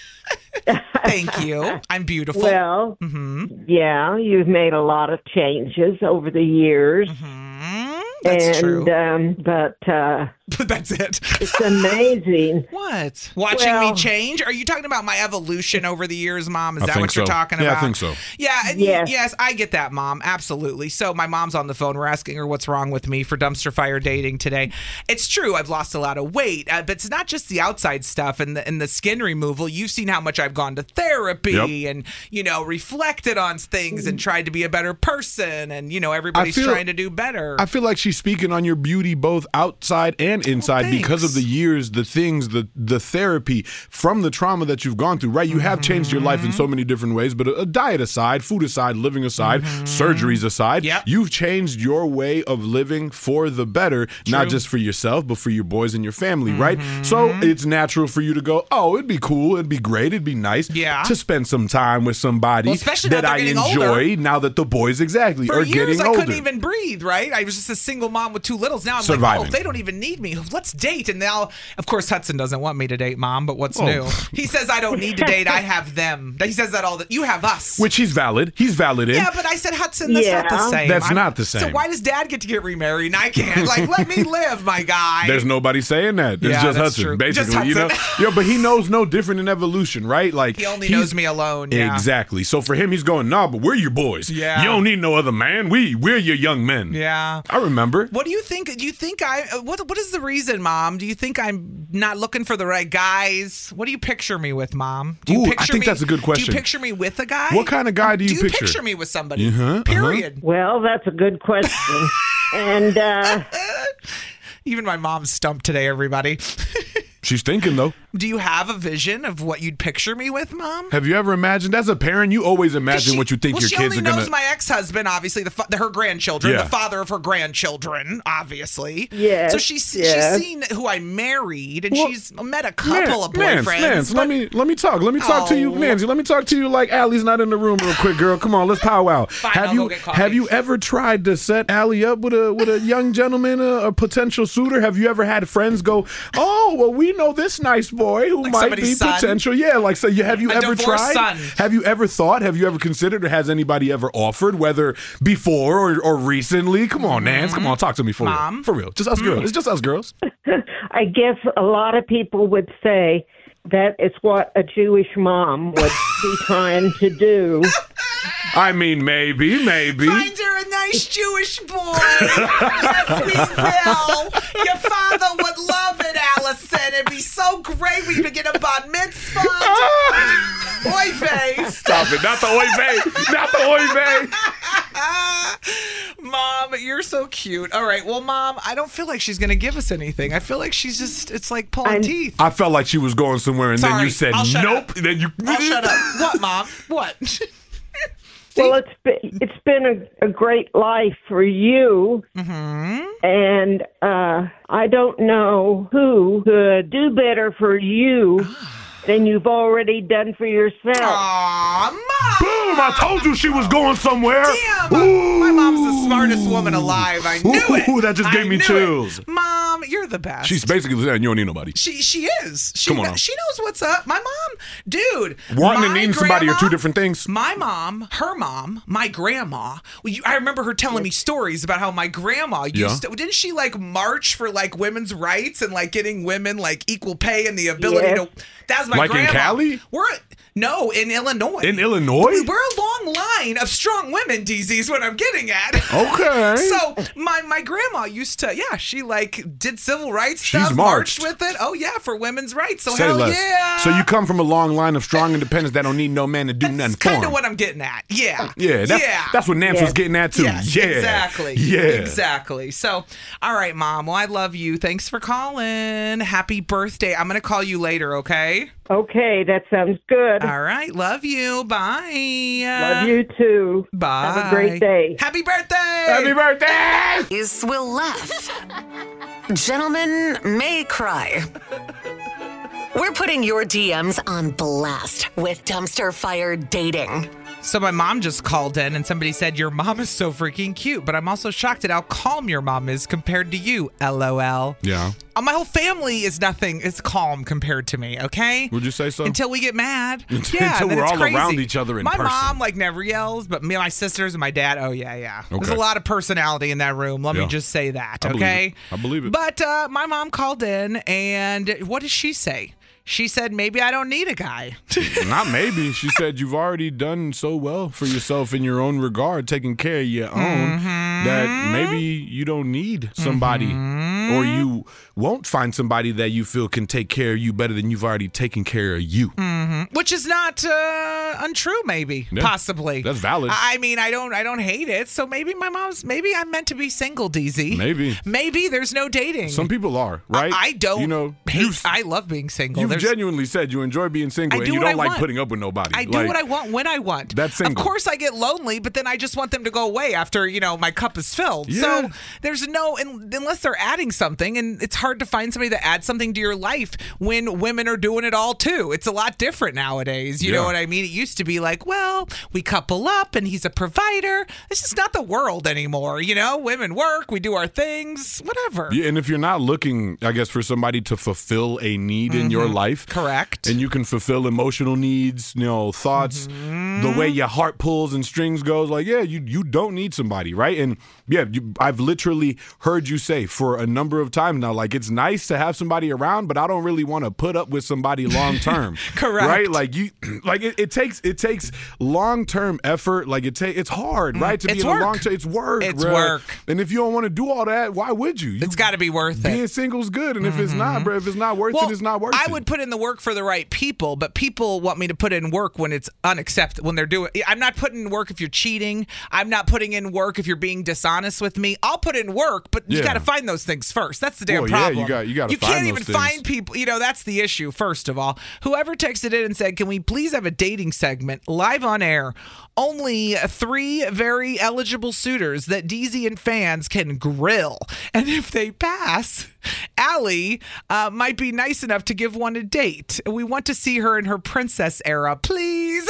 Thank you. I'm beautiful. Well, hmm yeah, you've made a lot of changes over the years. That's and, true. Um, but uh, But that's it. it's amazing. What? Watching me Well- change? Are you talking about my evolution over the years, Mom? Is I that think what you're so. talking Yeah, I about? think so. Yeah, and y- Yes. yes, I get that, Mom. Absolutely. So my mom's on the phone. We're asking her what's wrong with me for dumpster fire dating today. It's true. I've lost a lot of weight, uh, but it's not just the outside stuff and the, and the skin removal. You've seen how much I've gone to therapy Yep. and, you know, reflected on things and tried to be a better person. And, you know, everybody's feel- trying to do better. I feel like she's speaking on your beauty both outside and inside because of the years, the things, the the therapy from the trauma that you've gone through, right? You have changed your life in so many different ways, but a, a diet aside, food aside, living aside, surgeries aside, Yep. you've changed your way of living for the better, not True. just for yourself, but for your boys and your family, right? So it's natural for you to go, oh, it'd be cool, it'd be great, it'd be nice Yeah. to spend some time with somebody Well, especially now that they're I getting enjoy older. now that the boys exactly For are years, getting I older. couldn't even breathe, right? I was just a single mom with two littles. Now I'm Surviving. like, oh, they don't even need me. Let's date. And now, of course, Hudson doesn't want me to date, Mom, but what's Oh. new? He says I don't need to date. I have them. He says that all the You have us. Which he's valid. He's valid in. Yeah, but I said, Hudson, that's not the Yeah. same. That's I'm- not the So same. why does Dad get to get remarried and I can't? Like, let me live, my guy. There's nobody saying that. It's Yeah, just that's Hudson, true. basically. Just You know, Hudson. yo, but he knows no different in evolution, right? Like He only he's- knows me alone. Yeah. Exactly. So for him, he's going, nah, but we're your boys. Yeah. You don't need no other man. We we're your young men. Yeah. I remember. What do you think? Do you think I? uh, What What is the reason, Mom? Do you think I'm not looking for the right guys? What do you picture me with, Mom? Do you Ooh, I picture think me, that's a good Do question. you picture me with a guy? What kind of guy do you do you picture? picture me with somebody? Uh-huh, uh-huh. Period. Well, that's a good question. and uh, Even my mom's stumped today, everybody. She's thinking though. Do you have a vision of what you'd picture me with, Mom? Have you ever imagined? As a parent, you always imagine She- what you think well, your she kids only are gonna. knows my ex-husband, obviously, the, fa- her grandchildren, Yeah. the father of her grandchildren, obviously. Yes, So she's yes. she's seen who I married, and Well, she's met a couple of Nance, boyfriends. Nance, but- let me let me talk. Let me talk to you, Oh. Nancy. Let me talk to you like Allie's not in the room real quick, girl. Come on, let's powwow. Fine, have I'll you go get coffee. have you ever tried to set Allie up with a with a young gentleman, a, a potential suitor? Have you ever had friends go, oh, well, we know this nice boy who Like might somebody's be son? potential? Yeah, like so. You have you A ever divorced tried? son. Have you ever thought? Have you ever considered? Or has anybody ever offered? Whether before or, or recently? Come on, Nance. Come on, talk to me for Mom? real. For real. Just us girls. It's just us girls. I guess a lot of people would say that it's what a Jewish mom would be trying to do. I mean, maybe, maybe. Find her a nice Jewish boy. Yes, we will. Your father would love it, Allison. It'd be so great for you to get a bat mitzvah. Oy vey. Stop it. Not the oy vey. Not the oy vey. Mom, you're so cute. All right. Well, Mom, I don't feel like she's going to give us anything. I feel like she's just, it's like pulling I'm- teeth. I felt like she was going somewhere, and then Sorry, you said I'll shut nope. up. Then you. I'll shut up. What, Mom? What? Well, it's been, it's been a, a great life for you, Mm-hmm. and uh, I don't know who could do better for you than you've already done for yourself. Aw, Mom! Boom! I told you she was going somewhere. Damn! Ooh. My mom's the smartest woman alive. I knew it. Ooh, that just gave I me knew chills. It. Mom, you're the best. She's basically saying you don't need nobody. She she is. She Come on kn- now. she knows what's up. My mom, dude. Wanting my and needing somebody are two different things. My mom, her mom, my grandma. well, you- I remember her telling me stories about how my grandma used Yeah. to. Didn't she like march for like women's rights and like getting women like equal pay and the ability Yes. to? That's my Like in grandma. Cali? We're no in Illinois. In Illinois? We're a long line of strong women, D Z, is what I'm getting at. Okay. So my my grandma used to, yeah, she like did civil rights She's stuff, marched. with it. Oh yeah, for women's rights. So Say hell less. yeah. So you come from a long line of strong independents that don't need no man to do nothing for kind of them. what I'm getting at. Yeah. Yeah, that's, yeah. that's what Nance Yeah. was getting at too. Yes, yeah, exactly. Yeah, Exactly. So, all right, Mom. Well, I love you. Thanks for calling. Happy birthday. I'm going to call you later, okay? Okay, that sounds good. All right. Love you. Bye. Love you too. Bye. Have a great day. Happy birthday. Happy birthday! Ladies will laugh. Gentlemen may cry. We're putting your D Ms on blast with Dumpster Fire Dating. So my mom just called in and somebody said, your mom is so freaking cute, but I'm also shocked at how calm your mom is compared to you, LOL. Yeah. Uh, My whole family is nothing. It's calm compared to me, okay? Would you say so? Until we get mad. Until- yeah, until then we're it's all crazy. around each other in my person. mom like never yells, but me and my sisters and my dad, oh yeah, yeah. There's Okay. a lot of personality in that room. Let Yeah. me just say that, I believe okay? it. I believe it. But uh, my mom called in, and what does she say? She said, maybe I don't need a guy. Not maybe. She said you've already done so well for yourself in your own regard, taking care of your own, Mm-hmm. that maybe you don't need somebody, or you won't find somebody that you feel can take care of you better than you've already taken care of you. Mm-hmm. Which is not uh, untrue, maybe, Yeah, possibly. that's valid. I I mean, I don't, I don't hate it. So maybe my mom's, maybe I'm meant to be single, D Z. Maybe. Maybe there's no dating. Some people are, right? I, I don't. You know, hate. you've, I love being single. you've There's- genuinely said you enjoy being single, I and do you what don't I like want. putting up with nobody. I do Like, what I want when I want. That's single. Of course, I get lonely, but then I just want them to go away after you know my cup is filled. Yeah. So there's no un- unless they're adding something, and it's hard to find somebody that adds something to your life when women are doing it all too. It's a lot different nowadays. You know Yeah. what I mean? It used to be like, well, we couple up, and he's a provider. It's just not the world anymore. You know, women work, we do our things, whatever. Yeah, and if you're not looking, I guess, for somebody to fulfill a need in your life, correct, and you can fulfill emotional needs, you know, thoughts, the way your heart pulls and strings goes, like, yeah, you you don't need somebody, right? And yeah, you, I've literally heard you say for a number of times now, like, it's nice to have somebody around, but I don't really want to put up with somebody long term. Correct. Right? Like you, like it, it takes it takes long term effort. Like it take it's hard, right? To be It's in work. a long term, it's work. It's bruh. work. And if you don't want to do all that, why would you? you It's got to be worth it. being single's good, and if it's not, bro, if it's not worth Well, it, it's not worth I it. would put in the work for the right people, but people want me to put in work when it's unacceptable. When they're doing, I'm not putting in work if you're cheating. I'm not putting in work if you're being dishonest with me. I'll put in work, but you Yeah. got to find those things first. That's the damn Well, yeah, you problem. got- you gotta You find can't those even things. find people. You know, that's the issue. First of all, whoever texted in and said, "Can we please have a dating segment live on air?" Only three very eligible suitors that D Z and fans can grill, and if they pass, Allie uh, might be nice enough to give one a date. We want to see her in her princess era, please.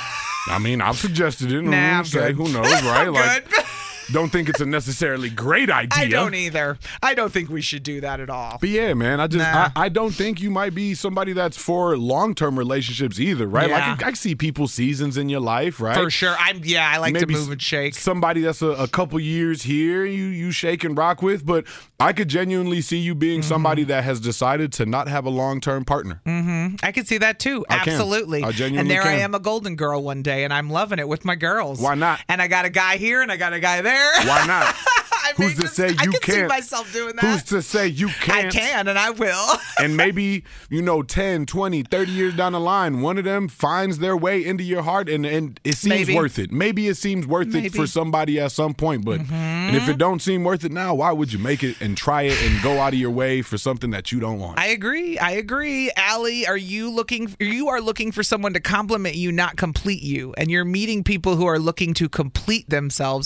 I mean, I've suggested it. Nah, I'm Mm, say, good. who knows, right? I'm like, good. don't think it's a necessarily great idea. I don't either. I don't think we should do that at all. But yeah, man, I just Nah. I, I don't think you might be somebody that's for long term relationships either, right? Yeah. Like I, I see people seasons in your life, right? For sure. I'm. Yeah, I like Maybe to move and shake. Somebody that's a, a couple years here, you you shake and rock with, but I could genuinely see you being Mm-hmm. somebody that has decided to not have a long term partner. Mm-hmm. I can see that too. I can. Absolutely. I genuinely and there I can. am, a golden girl one day, and I'm loving it with my girls. Why not? And I got a guy here, and I got a guy there. Why not? I Who's mean, to say you I can see can't? myself doing that. Who's to say you can't? I can, and I will. And maybe, you know, ten, twenty, thirty years down the line, one of them finds their way into your heart and, and it seems Maybe. worth it. Maybe it seems worth Maybe. it for somebody at some point. But Mm-hmm. and if it don't seem worth it now, why would you make it and try it and go out of your way for something that you don't want? I agree. I agree. Allie, are you looking you are looking for someone to compliment you, not complete you. And you're meeting people who are looking to complete themselves.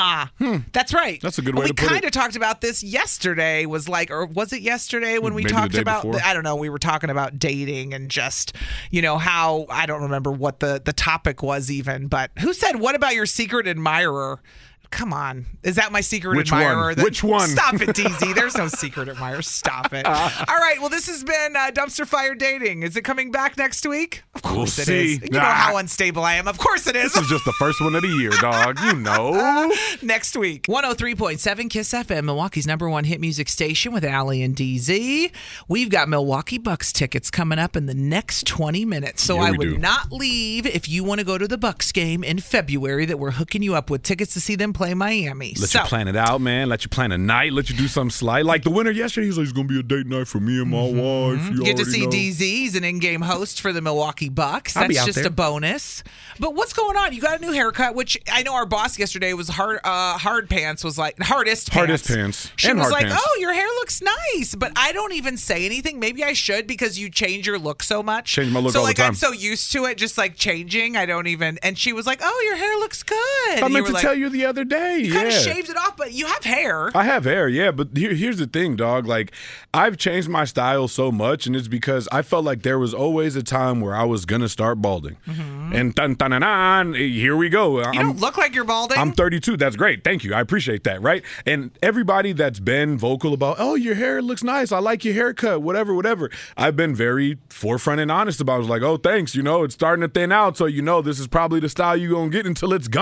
Uh-huh. Hmm. That's right. That's a good way we to put kind it. of talked about this yesterday, was like, or was it yesterday when we Maybe talked the day about, before. I don't know, we were talking about dating and just, you know, how, I don't remember what the, the topic was even, but who said, what about your secret admirer? Come on. Is that my secret Which admirer? one? That- Which one? Stop it, D Z. There's no secret admirer. Stop it. Uh. All right. Well, this has been uh, Dumpster Fire Dating. Is it coming back next week? Of We'll course it see. is. You know Nah. how unstable I am. Of course it is. This is just the first one of the year, dog. You know. Next week. one oh three point seven KISS F M, Milwaukee's number one hit music station with Allie and D Z. We've got Milwaukee Bucks tickets coming up in the next twenty minutes. So Yeah, I we would do. not leave if you want to go to the Bucks game in February that we're hooking you up with tickets to see them play Miami. Let so, you plan it out, man. Let you plan a night. Let you do something slight. Like the winner yesterday, he was like, it's going to be a date night for me and my wife. You Get to already see know. D Z. He's an in-game host for the Milwaukee Bucks. I'll be That's out just there. a bonus. But what's going on? You got a new haircut, which I know our boss yesterday was hard. Uh, hard pants was like hardest pants. Hardest pants. She and was hard like, pants. "Oh, your hair looks nice," but I don't even say anything. Maybe I should because you change your look so much. Change my look so all the like time. I'm so used to it, just like changing. I don't even. And she was like, "Oh, your hair looks good." I And you meant were to like, tell you the other day. You yeah. kind of shaved it off, but you have hair. I have hair, yeah, but here, here's the thing, dog. Like, I've changed my style so much, and it's because I felt like there was always a time where I was gonna start balding. And dun, dun, dun, dun, here we go. You I'm, don't look like you're balding. I'm thirty-two. That's great. Thank you. I appreciate that, right? And everybody that's been vocal about, oh, your hair looks nice. I like your haircut, whatever, whatever. I've been very forefront and honest about it. I was like, oh, thanks. You know, it's starting to thin out, so you know this is probably the style you're going to get until it's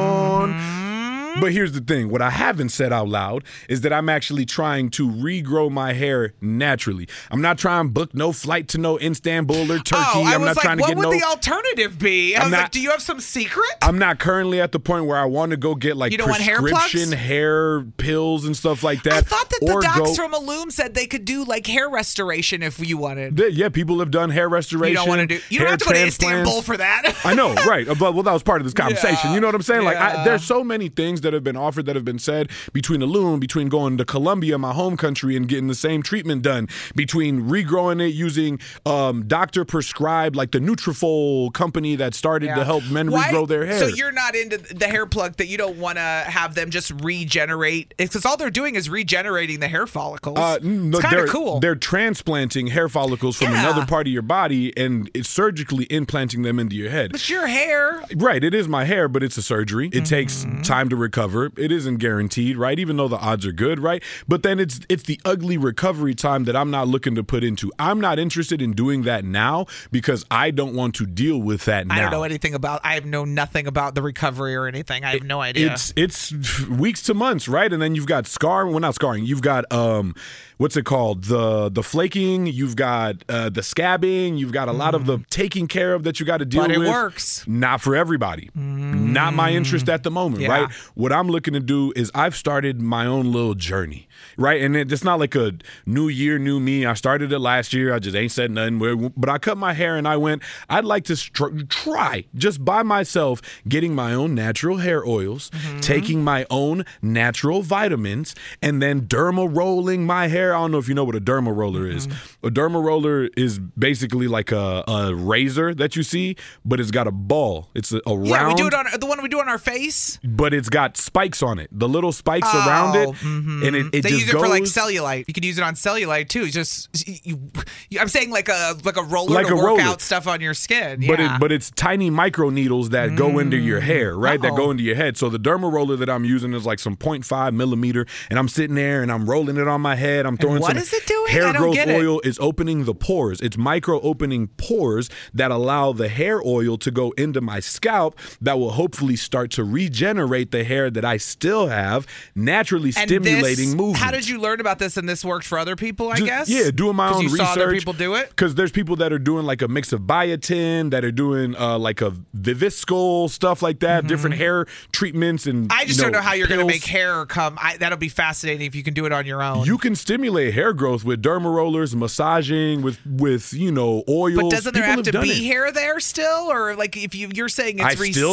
gone. But here's the thing. What I haven't said out loud is that I'm actually trying to regrow my hair naturally. I'm not trying to book no flight to no Istanbul or Turkey. Oh, I I'm was not like, trying to what get would no. the alternative be? I I'm was not- like, do you have some secret? I'm not currently at the point where I want to go get like You don't want hair prescription plugs? hair pills and stuff like that. I thought that the or docs go, from Illume said they could do like hair restoration if you wanted. Th- yeah, people have done hair restoration. You don't want to do. You don't hair have to go to transplants. Istanbul for that. I know, right? But well, that was part of this conversation. Yeah, You know what I'm saying? Like, I, yeah. there's so many things that have been offered that have been said between Illume, between going to Colombia, my home country, and getting the same treatment done, between regrowing it using um, doctor prescribed, like the Nutrafol company that started Yeah. to help men Why- regrow their hair. So you're not into the hair plug that you don't want to have them just regenerate because all they're doing is regenerating the hair follicles. Uh, no, it's kind they're, of cool. They're transplanting hair follicles from Yeah. another part of your body and it's surgically implanting them into your head. It's your hair. Right, it is my hair, but it's a surgery. It takes time to recover. It isn't guaranteed, right? Even though the odds are good, right? But then it's it's the ugly recovery time that I'm not looking to put into. I'm not interested in doing that now because I don't want to deal with that now. I don't know anything about. I know nothing about the recovery or anything. I have no idea. It's it's weeks to months, right? And then you've got scarring. Well, not scarring. You've got um, what's it called? The the flaking. You've got uh, the scabbing. You've got a lot of the taking care of that you got to deal But it with. works. Not for everybody. Not my interest at the moment, Yeah. right? What I'm looking to do is I've started my own little journey, right? And it, it's not like a new year, new me. I started it last year. I just ain't said nothing. But I cut my hair and I went, I'd like to str- try just by myself getting my own natural hair oils, taking my own natural vitamins, and then derma rolling my hair. I don't know if you know what a derma roller is. A derma roller is basically like a, a razor that you see, but it's got a ball. It's a, a round. yeah, we do it on the one we do on our face. But it's got spikes on it. The little spikes around it, mhm. and it, it they just use it goes for like cellulite. You could use it on cellulite too. It's just you, you, I'm saying like a like a roller Like to a work roller. out stuff on your skin. But yeah. it, but it's tiny micro needles that go into your hair, right? That Uh-oh. go into your head. So the derma roller that I'm using is like some point five millimeter, and I'm sitting there and I'm rolling it on my head. I'm throwing what some is it doing? hair I don't growth get it. oil. Is opening the pores. It's micro opening pores that allow the hair oil to go into my scalp. That will hopefully start to regenerate the hair that I still have, naturally And stimulating this, movement. How did you learn about this? And this worked for other people, I Just- guess. Yeah, doing my 'Cause own you research. saw other people do it. Because there's people that are doing like a mix of biotin, that are doing uh, like a Viviscal, stuff like that, different hair treatments. And I just you don't know how you're going to pills. make hair come. I, that'll be fascinating if you can do it on your own. You can stimulate hair growth with derma rollers, massaging with with you know oils. But doesn't there People have to done be it. hair there still, or like if you you're saying it's I still got receded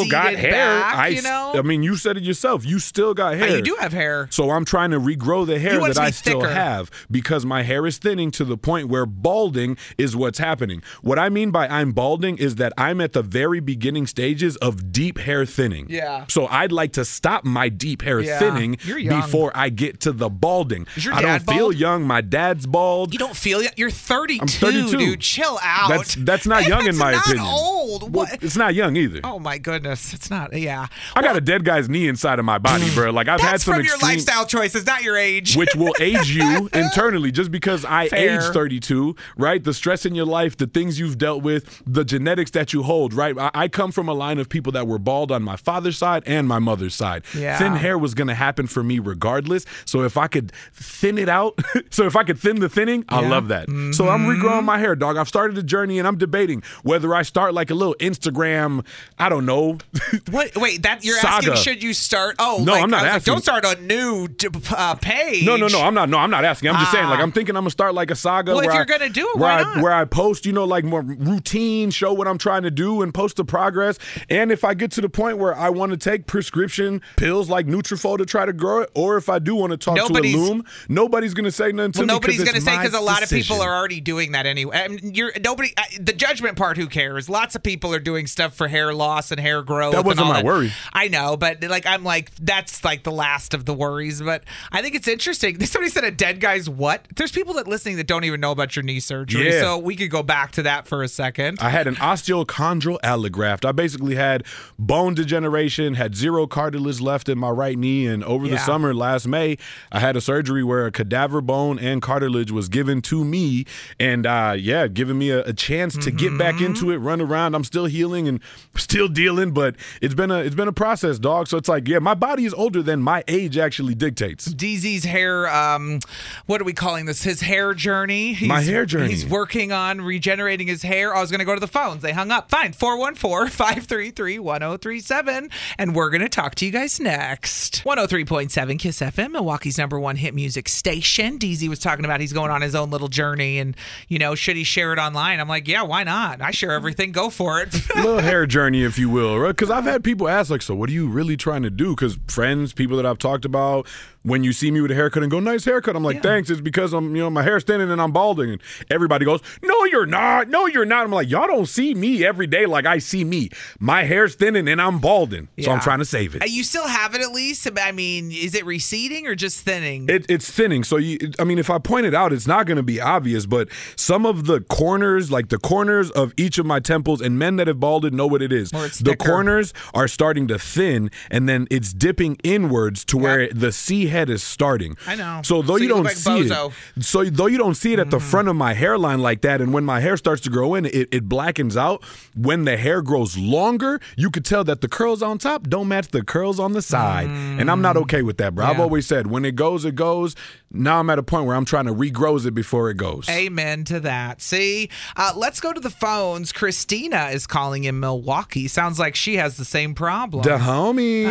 hair, back, I, you know? I mean, you said it yourself. You still got hair. Oh, you do have hair. So I'm trying to regrow the hair You want it that to be I still thicker. have because my hair is thinning to the point where balding is what's happening. What I mean by I'm balding is that I'm at the very beginning stages of deep hair thinning. Yeah. So I'd like to stop my deep hair Yeah. thinning You're young. before I get to the balding. Is your I dad don't feel bald? young. My dad's bald. You don't feel it? You're thirty-two, I'm thirty-two. dude. Chill out. That's that's not young in my That's opinion. not old. Well, What? it's not young either. Oh my goodness, it's not. Yeah, I got a dead guy's knee inside of my body, bro. Like I've had that's some from your extreme, lifestyle choices, not your age. which will age you internally. Just because I Fair. age thirty-two, right? The stress in your life, the things you've dealt with, the genetics that you hold, right? I, I come from a line of people that were bald on my father's side and my mother's side. Yeah. Thin hair was going to happen for me regardless. So if I could thin it out, so if I could thin the thinning, I Yeah. love that. So I'm Mm-hmm. regrowing my hair, dog. I've started a journey and I'm debating whether I start like a little Instagram, I don't know. What? Wait, that you're Saga. asking? Should you start? Oh, No, like, I'm not I was like, asking. don't start a new uh, page. No, no, no. I'm not. No, I'm not asking. I'm just saying. Like, Ah. I'm thinking I'm gonna start like a saga. Well, if where you're I- gonna do it, where why I, not? Where I post, you know, like more routine, show what I'm trying to do, and post the progress. And if I get to the point where I want to take prescription pills like Nutrafol to try to grow it, or if I do want to talk Nobody's- to a loom, nobody's gonna say nothing to Well, me. nobody's going gonna to say because a lot of people decision. are already doing that anyway. I mean, you're nobody. Uh, the judgment part, who cares? Lots of people are doing stuff for hair loss and hair growth. That and wasn't all my that. worry. I know, but like I'm like that's like the last of the worries. But I think it's interesting. Somebody said a dead guy's what? There's people that listening that don't even know about your knee surgery. Yeah. So we could go back to that for a second. I had an osteochondral allograft. I basically had bone degeneration, had zero cartilage left in my right knee, and over the Yeah. summer last May, I had a surgery where a cadaver bone and cartilage was given to me, and uh, yeah, giving me a, a chance to get back into it, run around. I'm still healing and still dealing, but it's been a it's been a process, dog. So it's like, yeah, my body is older than my age actually dictates. D Z's hair, um, what are we calling this? His hair journey. He's, My hair journey. He's working on regenerating his hair. I was going to go to the phones. They hung up. Fine. four one four, five three three, one oh three seven. And we're going to talk to you guys next. one oh three point seven Kiss F M, Milwaukee's number one hit music station. D Z was talking about he's going on his own little journey and, you know, should he share it online? I'm like, yeah, why not? I share everything. Go for it. Little hair journey, if you will, right? Because I've had people ask, like, so what are you really trying to do? Because friends, people that I've talked about, when you see me with a haircut and go, nice haircut, I'm like, thanks. It's because I'm, you know, my hair's thinning and I'm balding. And everybody goes, no, you're not. No, you're not. I'm like, y'all don't see me every day like I see me. My hair's thinning and I'm balding. So I'm Yeah. trying to save it. Uh, You still have it at least? I mean, is it receding or just thinning? It, it's thinning. So, you, I mean, if I point it out, it's not going to be obvious, but some of the corners, like the corners of each of my temples, and men that have balded know what it is. Or it's The thicker. corners are starting to thin, and then it's dipping inwards to where the C head is starting. I know. So, though So you, you look don't like see Bozo. it, so though you don't see it at the front of my hairline like that, and when my hair starts to grow in, it, it blackens out. When the hair grows longer, you could tell that the curls on top don't match the curls on the side, and I'm not okay with that, bro. I've Yeah. always said when it goes, it goes. Now I'm at a point where I'm trying to regrow it before it goes. Amen to that. See, uh, let's go to the phones. Christina is calling in Milwaukee. Sounds like she has the same problem. The homies.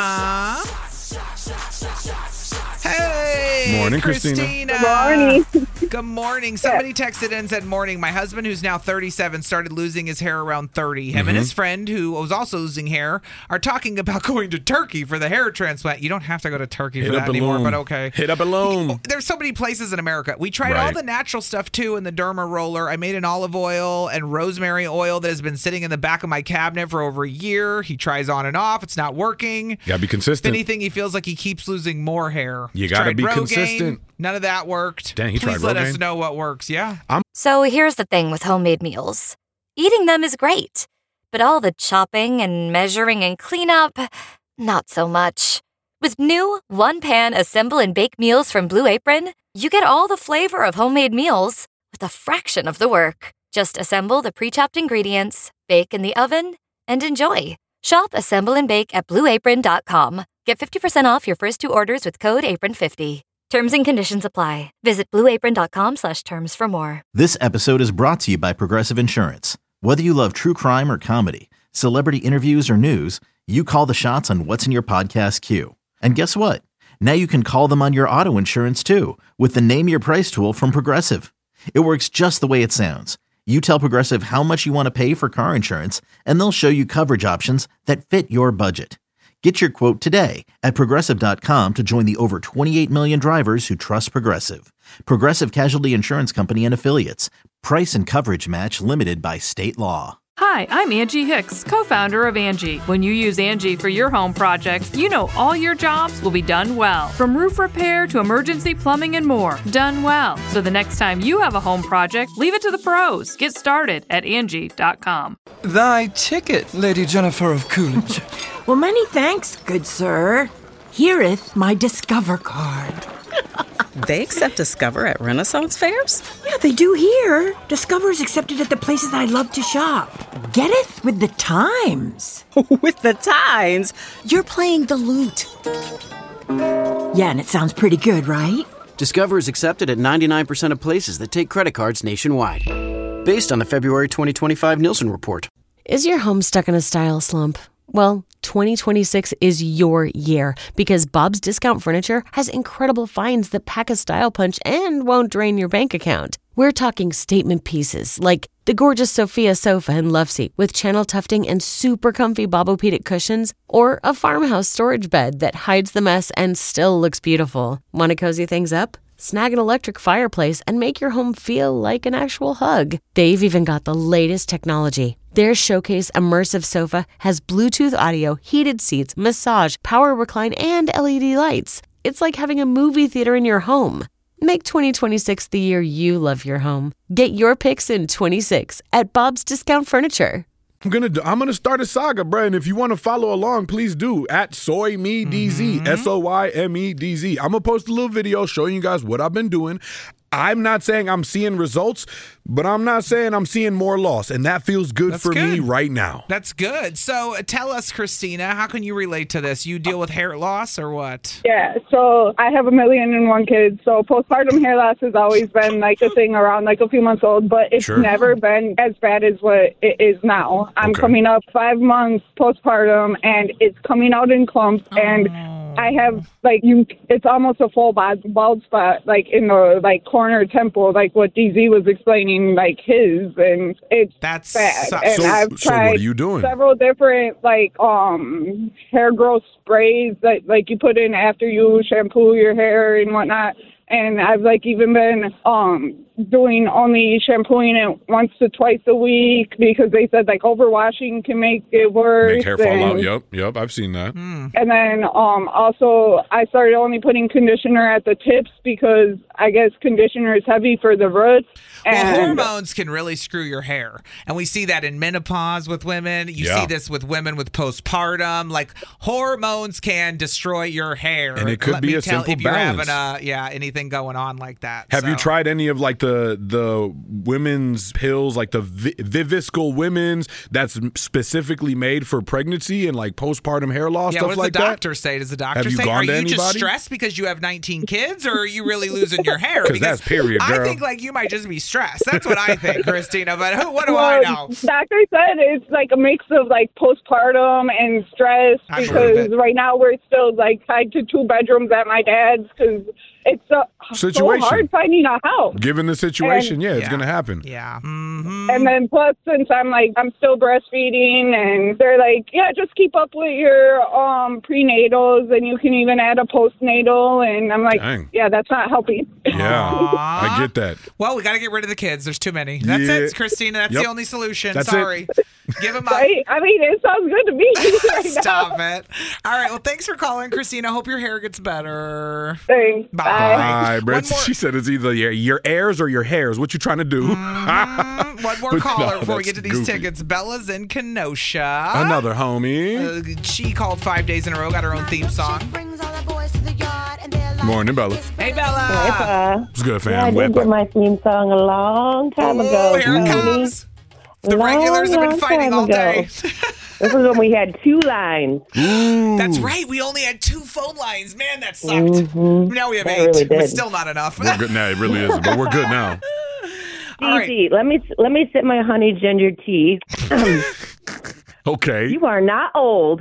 Uh huh. Hey, Morning, Christina. Christina. Good morning. Good morning. Somebody texted in and said, morning. My husband, who's now thirty-seven, started losing his hair around thirty. Him Mm-hmm. and his friend, who was also losing hair, are talking about going to Turkey for the hair transplant. You don't have to go to Turkey Hit for up that a anymore, loom. but okay. Hit up a loom. There's so many places in America. We tried all Right. the natural stuff too in the derma roller. I made an olive oil and rosemary oil that has been sitting in the back of my cabinet for over a year. He tries on and off. It's not working. Gotta be If consistent. anything, he feels like he keeps losing more hair. You He's gotta tried be Rogaine. consistent. None of that worked. Dang, he Please tried let us Rogaine? know what works. Yeah. So here's the thing with homemade meals. Eating them is great, but all the chopping and measuring and cleanup, not so much. With new one-pan assemble and bake meals from Blue Apron, you get all the flavor of homemade meals with a fraction of the work. Just assemble the pre-chopped ingredients, bake in the oven, and enjoy. Shop Assemble and Bake at blue apron dot com. Get fifty percent off your first two orders with code apron fifty. Terms and conditions apply. Visit blue apron dot com slash terms for more. This episode is brought to you by Progressive Insurance. Whether you love true crime or comedy, celebrity interviews or news, you call the shots on what's in your podcast queue. And guess what? Now you can call them on your auto insurance too with the Name Your Price tool from Progressive. It works just the way it sounds. You tell Progressive how much you want to pay for car insurance, and they'll show you coverage options that fit your budget. Get your quote today at Progressive dot com to join the over twenty-eight million drivers who trust Progressive. Progressive Casualty Insurance Company and Affiliates. Price and coverage match limited by state law. Hi, I'm Angie Hicks, co-founder of Angie. When you use Angie for your home projects, you know all your jobs will be done well. From roof repair to emergency plumbing and more, done well. So the next time you have a home project, leave it to the pros. Get started at Angie dot com. Thy ticket, Lady Jennifer of Coolidge. Well, many thanks, good sir. Hereeth my Discover card. They accept Discover at Renaissance fairs? Yeah, they do here. Discover is accepted at the places I love to shop. Getteth with the times. With the times? You're playing the lute. Yeah, and it sounds pretty good, right? Discover is accepted at ninety-nine percent of places that take credit cards nationwide. Based on the February twenty twenty-five Nielsen report. Is your home stuck in a style slump? Well, twenty twenty-six is your year because Bob's Discount Furniture has incredible finds that pack a style punch and won't drain your bank account. We're talking statement pieces like the gorgeous Sophia sofa and love seat with channel tufting and super comfy Bobopedic cushions, or a farmhouse storage bed that hides the mess and still looks beautiful. Want to cozy things up? Snag an electric fireplace and make your home feel like an actual hug. They've even got the latest technology. Their Showcase Immersive Sofa has Bluetooth audio, heated seats, massage, power recline, and L E D lights. It's like having a movie theater in your home. Make twenty twenty-six the year you love your home. Get your picks in twenty-six at Bob's Discount Furniture. I'm gonna do, I'm gonna start a saga, bro. And if you want to follow along, please do at Soy Me D Z, mm-hmm. S O Y M E D Z. I'm gonna post a little video showing you guys what I've been doing. I'm not saying I'm seeing results, but I'm not saying I'm seeing more loss, and that feels good That's for good. me right now. That's good. So tell us, Christina, how can you relate to this? You deal with hair loss or what? Yeah, so I have a million and one kids, so postpartum hair loss has always been like a thing around like a few months old, but it's Sure. never been as bad as what it is now. I'm Okay. coming up five months postpartum, and it's coming out in clumps, and I have like you. It's almost a full bald, bald spot, like in the like corner temple, like what D Z was explaining, like his, and it's That's bad. so- and so- I've so what tried are you doing? several different like um hair growth sprays that like you put in after you shampoo your hair and whatnot. And I've like even been um doing only shampooing it once to twice a week because they said like overwashing can make it worse. Make hair fall and, out. Yep, yep. I've seen that. Hmm. And then um also I started only putting conditioner at the tips because I guess conditioner is heavy for the roots. Well, And hormones can really screw your hair. And we see that in menopause with women. You Yeah. see this with women with postpartum. Like, hormones can destroy your hair. And it could Let be me a tell, simple if you're balance. having a, yeah, anything going on like that. Have you So- tried any of like the the women's pills, like the Vi- Viviscal Women's, that's specifically made for pregnancy and like postpartum hair loss, Yeah, stuff what does like the that? doctor say? Does the doctor Have you say, gone are to you just anybody? stressed because you have nineteen kids, or are you really losing your hair? 'Cause that's period, I girl. think like you might just be stressed. That's what I think, Christina. But who, what do I Well, know? Doctor said it's like a mix of like postpartum and stress I've heard of because it. right now we're still like tied to two bedrooms at my dad's because it's so, so Situation. hard finding a house. Given the situation, And- yeah, it's Yeah. gonna happen. Yeah. Mm-hmm. And then plus, since I'm like I'm still breastfeeding, and they're like, yeah, just keep up with your um prenatals, and you can even add a postnatal. And I'm like, Dang. yeah, that's not helping. Yeah, I get that. Well, we got to get rid of the kids. There's too many. That's Yeah. it, Christina. That's Yep. the only solution. That's it. Sorry. Give them up. Right? I mean, it sounds good to me right Stop now. it. All right. Well, thanks for calling, Christina. Hope your hair gets better. Thanks. Bye. Bye, Brett. One more- She said it's either your, your heirs or your hairs. What you trying to do? Mm, One more But caller no, before we that's get to these goofy. tickets. Bella's in Kenosha. Another homie. Uh, she called five days in a row, got her own theme song. Morning, Bella. Hey, Bella. It's good, Yeah, I fam. did Wet get my theme song a long time Oh, ago. here it honey. comes. The Long, regulars have been long fighting time all ago. day. This was when we had two lines. That's right. We only had two phone lines. Man, that sucked. Mhm. Now we have That eight, really but did. still not enough. We're good now. It really is, but we're good now. All right. Easy. Let me let me sip my honey ginger tea. Okay. You are not old.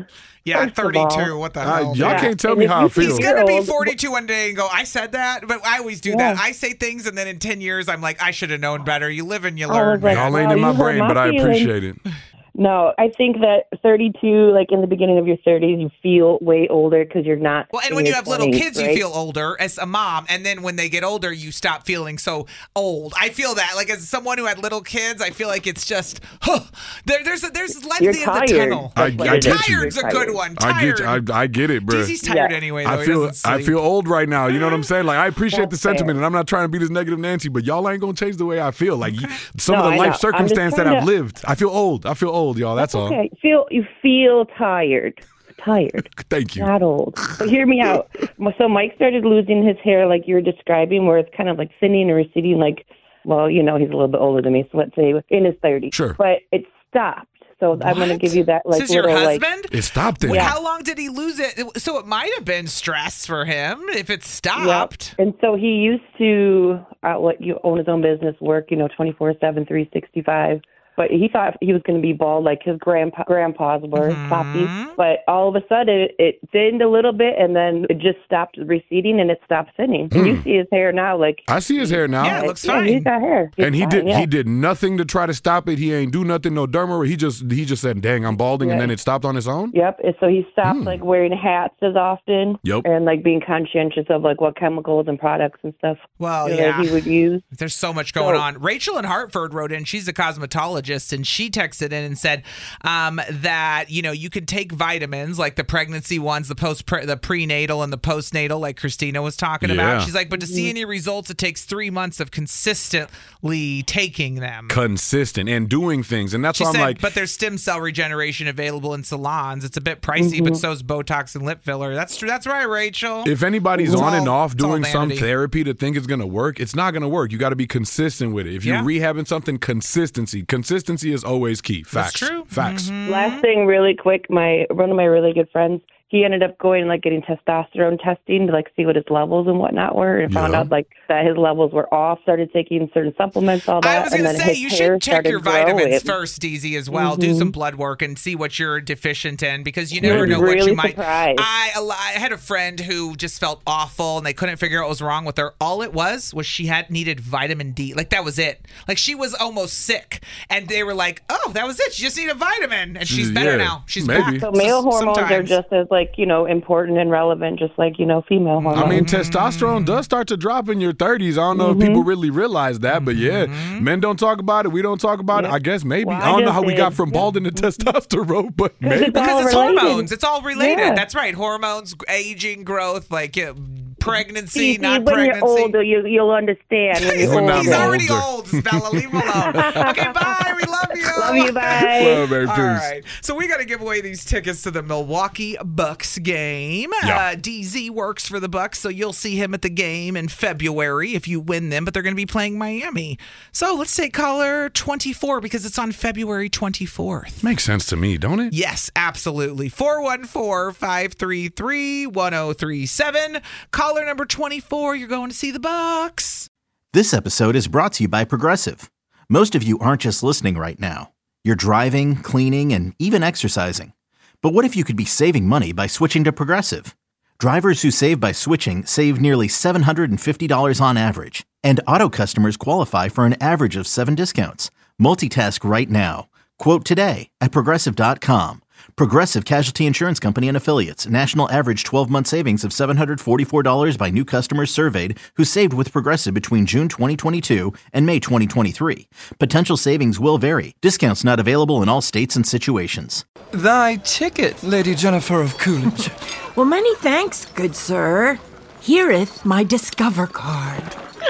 Yeah, First of all. thirty-two. What the Uh, hell? y'all Yeah. can't tell And me if how I you feel. He's think going to be Old. forty-two one day and go, I said that, but I always do Yeah. that. I say things and then in ten years, I'm like, I should have known better. You live and you I learn. was like, Y'all ain't wow, in my you hurt brain, my but I feelings. appreciate it. No, I think that thirty-two, like in the beginning of your thirties, you feel way older because you're not. Well, and in when you your have little twenties, kids, you right? feel older as a mom. And then when they get older, you stop feeling so old. I feel that. Like as someone who had little kids, I feel like it's just, huh, there, there's a, there's light You're at the end of the tired. tunnel. I, I That's what get it is. you. Tired's a good one. I Tired. get you. I, I get it, bro. He's tired Yeah. anyway, though. I He feel doesn't I sleep. feel old right now. You know what I'm saying? Like I appreciate the That's sentiment, fair. and I'm not trying to be this negative Nancy, but y'all ain't gonna change the way I feel. Like some No, of the I life know. I'm just circumstance that trying I've to- lived, I feel old. I feel old, y'all. That's, all. Okay, feel you feel tired. Tired. Thank you. Not old. But hear me out. So Mike started losing his hair like you were describing, where it's kind of like thinning or receding. Like, well, you know, he's a little bit older than me, so let's say in his thirties. Sure. But it stopped. So I'm going to What? give you that like This is your little like. husband? It stopped it. Wait, Yeah. How long did he lose it? So it might have been stress for him if it Yep. stopped. And so he used to uh, what you own his own business, work, you know, twenty-four seven, three sixty-five. But he thought he was going to be bald like his grandpa, grandpas were, Mm-hmm. Poppy. But all of a sudden, it thinned a little bit, and then it just stopped receding, and it stopped thinning. And you see his hair now, like I see his hair now. Yeah, it looks yeah, fine. he's got hair. He's And he fine, did yeah. he did nothing to try to stop it. He ain't do nothing, no derma. He just he just said, "Dang, I'm balding," and Yeah. then it stopped on its own. Yep. And so he stopped like wearing hats as often. Yep. And like being conscientious of like what chemicals and products and stuff. Well, you know, yeah. he would use. There's so much going So- on. Rachel in Hartford wrote in. She's a cosmetologist, and she texted in and said um, that you know you can take vitamins like the pregnancy ones, the post, the prenatal, and the postnatal, like Christina was talking Yeah. about. She's like, but to see any results, it takes three months of consistently taking them. Consistent and doing things, and that's She why I'm said, like, but there's stem cell regeneration available in salons. It's a bit pricey, but Mhm. so is Botox and lip filler. That's true. That's right, Rachel. if anybody's It's on all- and off it's all doing some vanity. therapy to think it's going to work, it's not going to work. You got to be consistent with it. If you're Yeah. rehabbing something, consistency. Consistency is always key. Facts. That's true. Facts. Last thing, really quick, my one of my really good friends, he ended up going and like getting testosterone testing to like see what his levels and whatnot were, and found Yeah. out like that his levels were off. Started taking certain supplements, all that, I was and going to then say, his you hair should check started your vitamins growing. first, D Z, as well. Do Mhm. some blood work and see what you're deficient in because you You'd never be know what really you might. surprised. I, I had a friend who just felt awful and they couldn't figure out what was wrong with her. All it was was she had needed vitamin D. Like that was it. Like she was almost sick. And they were like, oh, that was it. She just needed a vitamin. And she's better Yeah, now. She's maybe. back. So male hormones are Sometimes. just as like you know important and relevant, just like you know female hormones. I mean, testosterone does start to drop in your thirties. I don't know Mhm. if people really realize that, but yeah, men don't talk about it. We don't talk about it. I guess maybe. Well, I don't I know just how we got did. from balding to testosterone, but maybe. it's all Because it's related. hormones. It's all related. Yeah. That's right. Hormones, aging, growth, like uh, pregnancy, See, see, not when pregnancy. you're older, you, you'll understand. When you're When I'm older. He's already older. old, Bella. Leave him alone. Okay, bye. We love you. Love you, bye. Well, babe, All peace. right. So we got to give away these tickets to the Milwaukee Bucks game. Yeah. Uh, D Z works for the Bucks, so you'll see him at the game in February if you win them, but they're going to be playing Miami. So let's take caller twenty-four because it's on February twenty-fourth. Makes sense to me, don't it? Yes, absolutely. four one four, five three three, one zero three seven. Caller number twenty-four, you're going to see the Bucks. This episode is brought to you by Progressive. Most of you aren't just listening right now. You're driving, cleaning, and even exercising. But what if you could be saving money by switching to Progressive? Drivers who save by switching save nearly seven hundred fifty dollars on average. And auto customers qualify for an average of seven discounts. Multitask right now. Quote today at Progressive dot com. Progressive Casualty Insurance Company and Affiliates. National average twelve-month savings of seven hundred forty-four dollars by new customers surveyed who saved with Progressive between June twenty twenty-two and May twenty twenty-three. Potential savings will vary. Discounts not available in all states and situations. Thy ticket, Lady Jennifer of Coolidge. Well, many thanks, good sir. Hereeth my Discover card.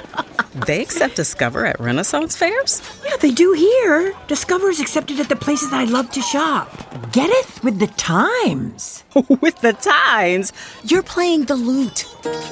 They accept Discover at Renaissance fairs? Yeah, they do here. Discover is accepted at the places I love to shop. Getteth with the times. With the times? You're playing the lute.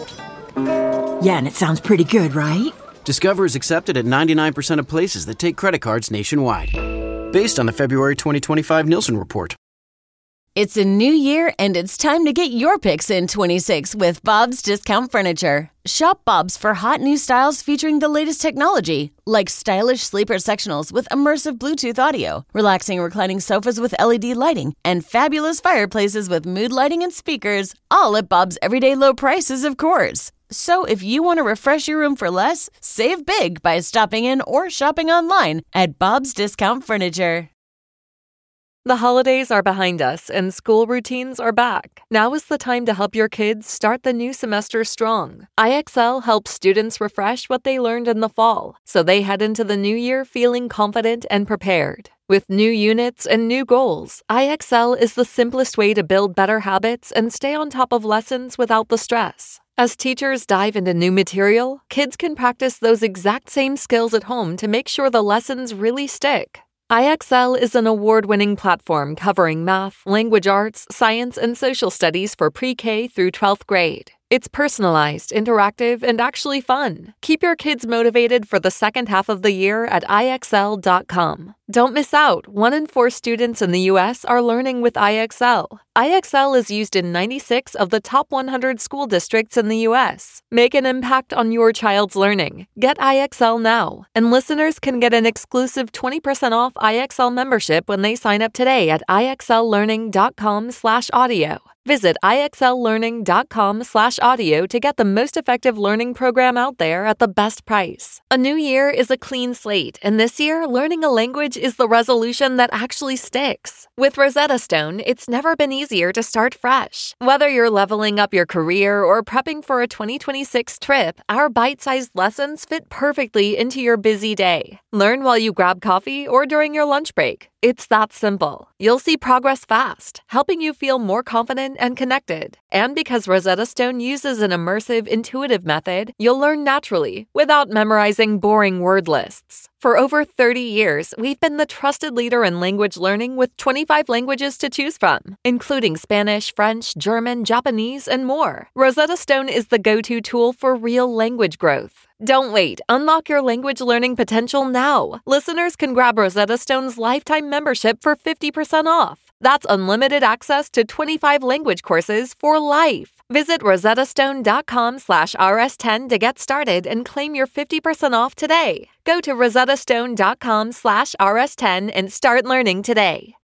Yeah, and it sounds pretty good, right? Discover is accepted at ninety-nine percent of places that take credit cards nationwide. Based on the February twenty twenty-five Nielsen report. It's a new year, and it's time to get your picks in twenty-six with Bob's Discount Furniture. Shop Bob's for hot new styles featuring the latest technology, like stylish sleeper sectionals with immersive Bluetooth audio, relaxing reclining sofas with L E D lighting, and fabulous fireplaces with mood lighting and speakers, all at Bob's everyday low prices, of course. So if you want to refresh your room for less, save big by stopping in or shopping online at Bob's Discount Furniture. The holidays are behind us and school routines are back. Now is the time to help your kids start the new semester strong. I X L helps students refresh what they learned in the fall, so they head into the new year feeling confident and prepared. With new units and new goals, I X L is the simplest way to build better habits and stay on top of lessons without the stress. As teachers dive into new material, kids can practice those exact same skills at home to make sure the lessons really stick. I X L is an award-winning platform covering math, language arts, science, and social studies for pre-K through twelfth grade. It's personalized, interactive, and actually fun. Keep your kids motivated for the second half of the year at I X L dot com. Don't miss out. One in four students in the U S are learning with I X L. I X L is used in ninety-six of the top one hundred school districts in the U S. Make an impact on your child's learning. Get I X L now. And listeners can get an exclusive twenty percent off I X L membership when they sign up today at I X L learning dot com slash audio. Visit I X L learning dot com slash audio to get the most effective learning program out there at the best price. A new year is a clean slate, and this year, learning a language is the resolution that actually sticks. With Rosetta Stone, it's never been easier to start fresh. Whether you're leveling up your career or prepping for a twenty twenty-six trip, our bite-sized lessons fit perfectly into your busy day. Learn while you grab coffee or during your lunch break. It's that simple. You'll see progress fast, helping you feel more confident and connected. And because Rosetta Stone uses an immersive, intuitive method, you'll learn naturally without memorizing boring word lists. For over thirty years, we've been the trusted leader in language learning with twenty-five languages to choose from, including Spanish, French, German, Japanese, and more. Rosetta Stone is the go-to tool for real language growth. Don't wait. Unlock your language learning potential now. Listeners can grab Rosetta Stone's lifetime membership for fifty percent off. That's unlimited access to twenty-five language courses for life. Visit rosetta stone dot com slash R S ten to get started and claim your fifty percent off today. Go to rosetta stone dot com slash R S ten and start learning today.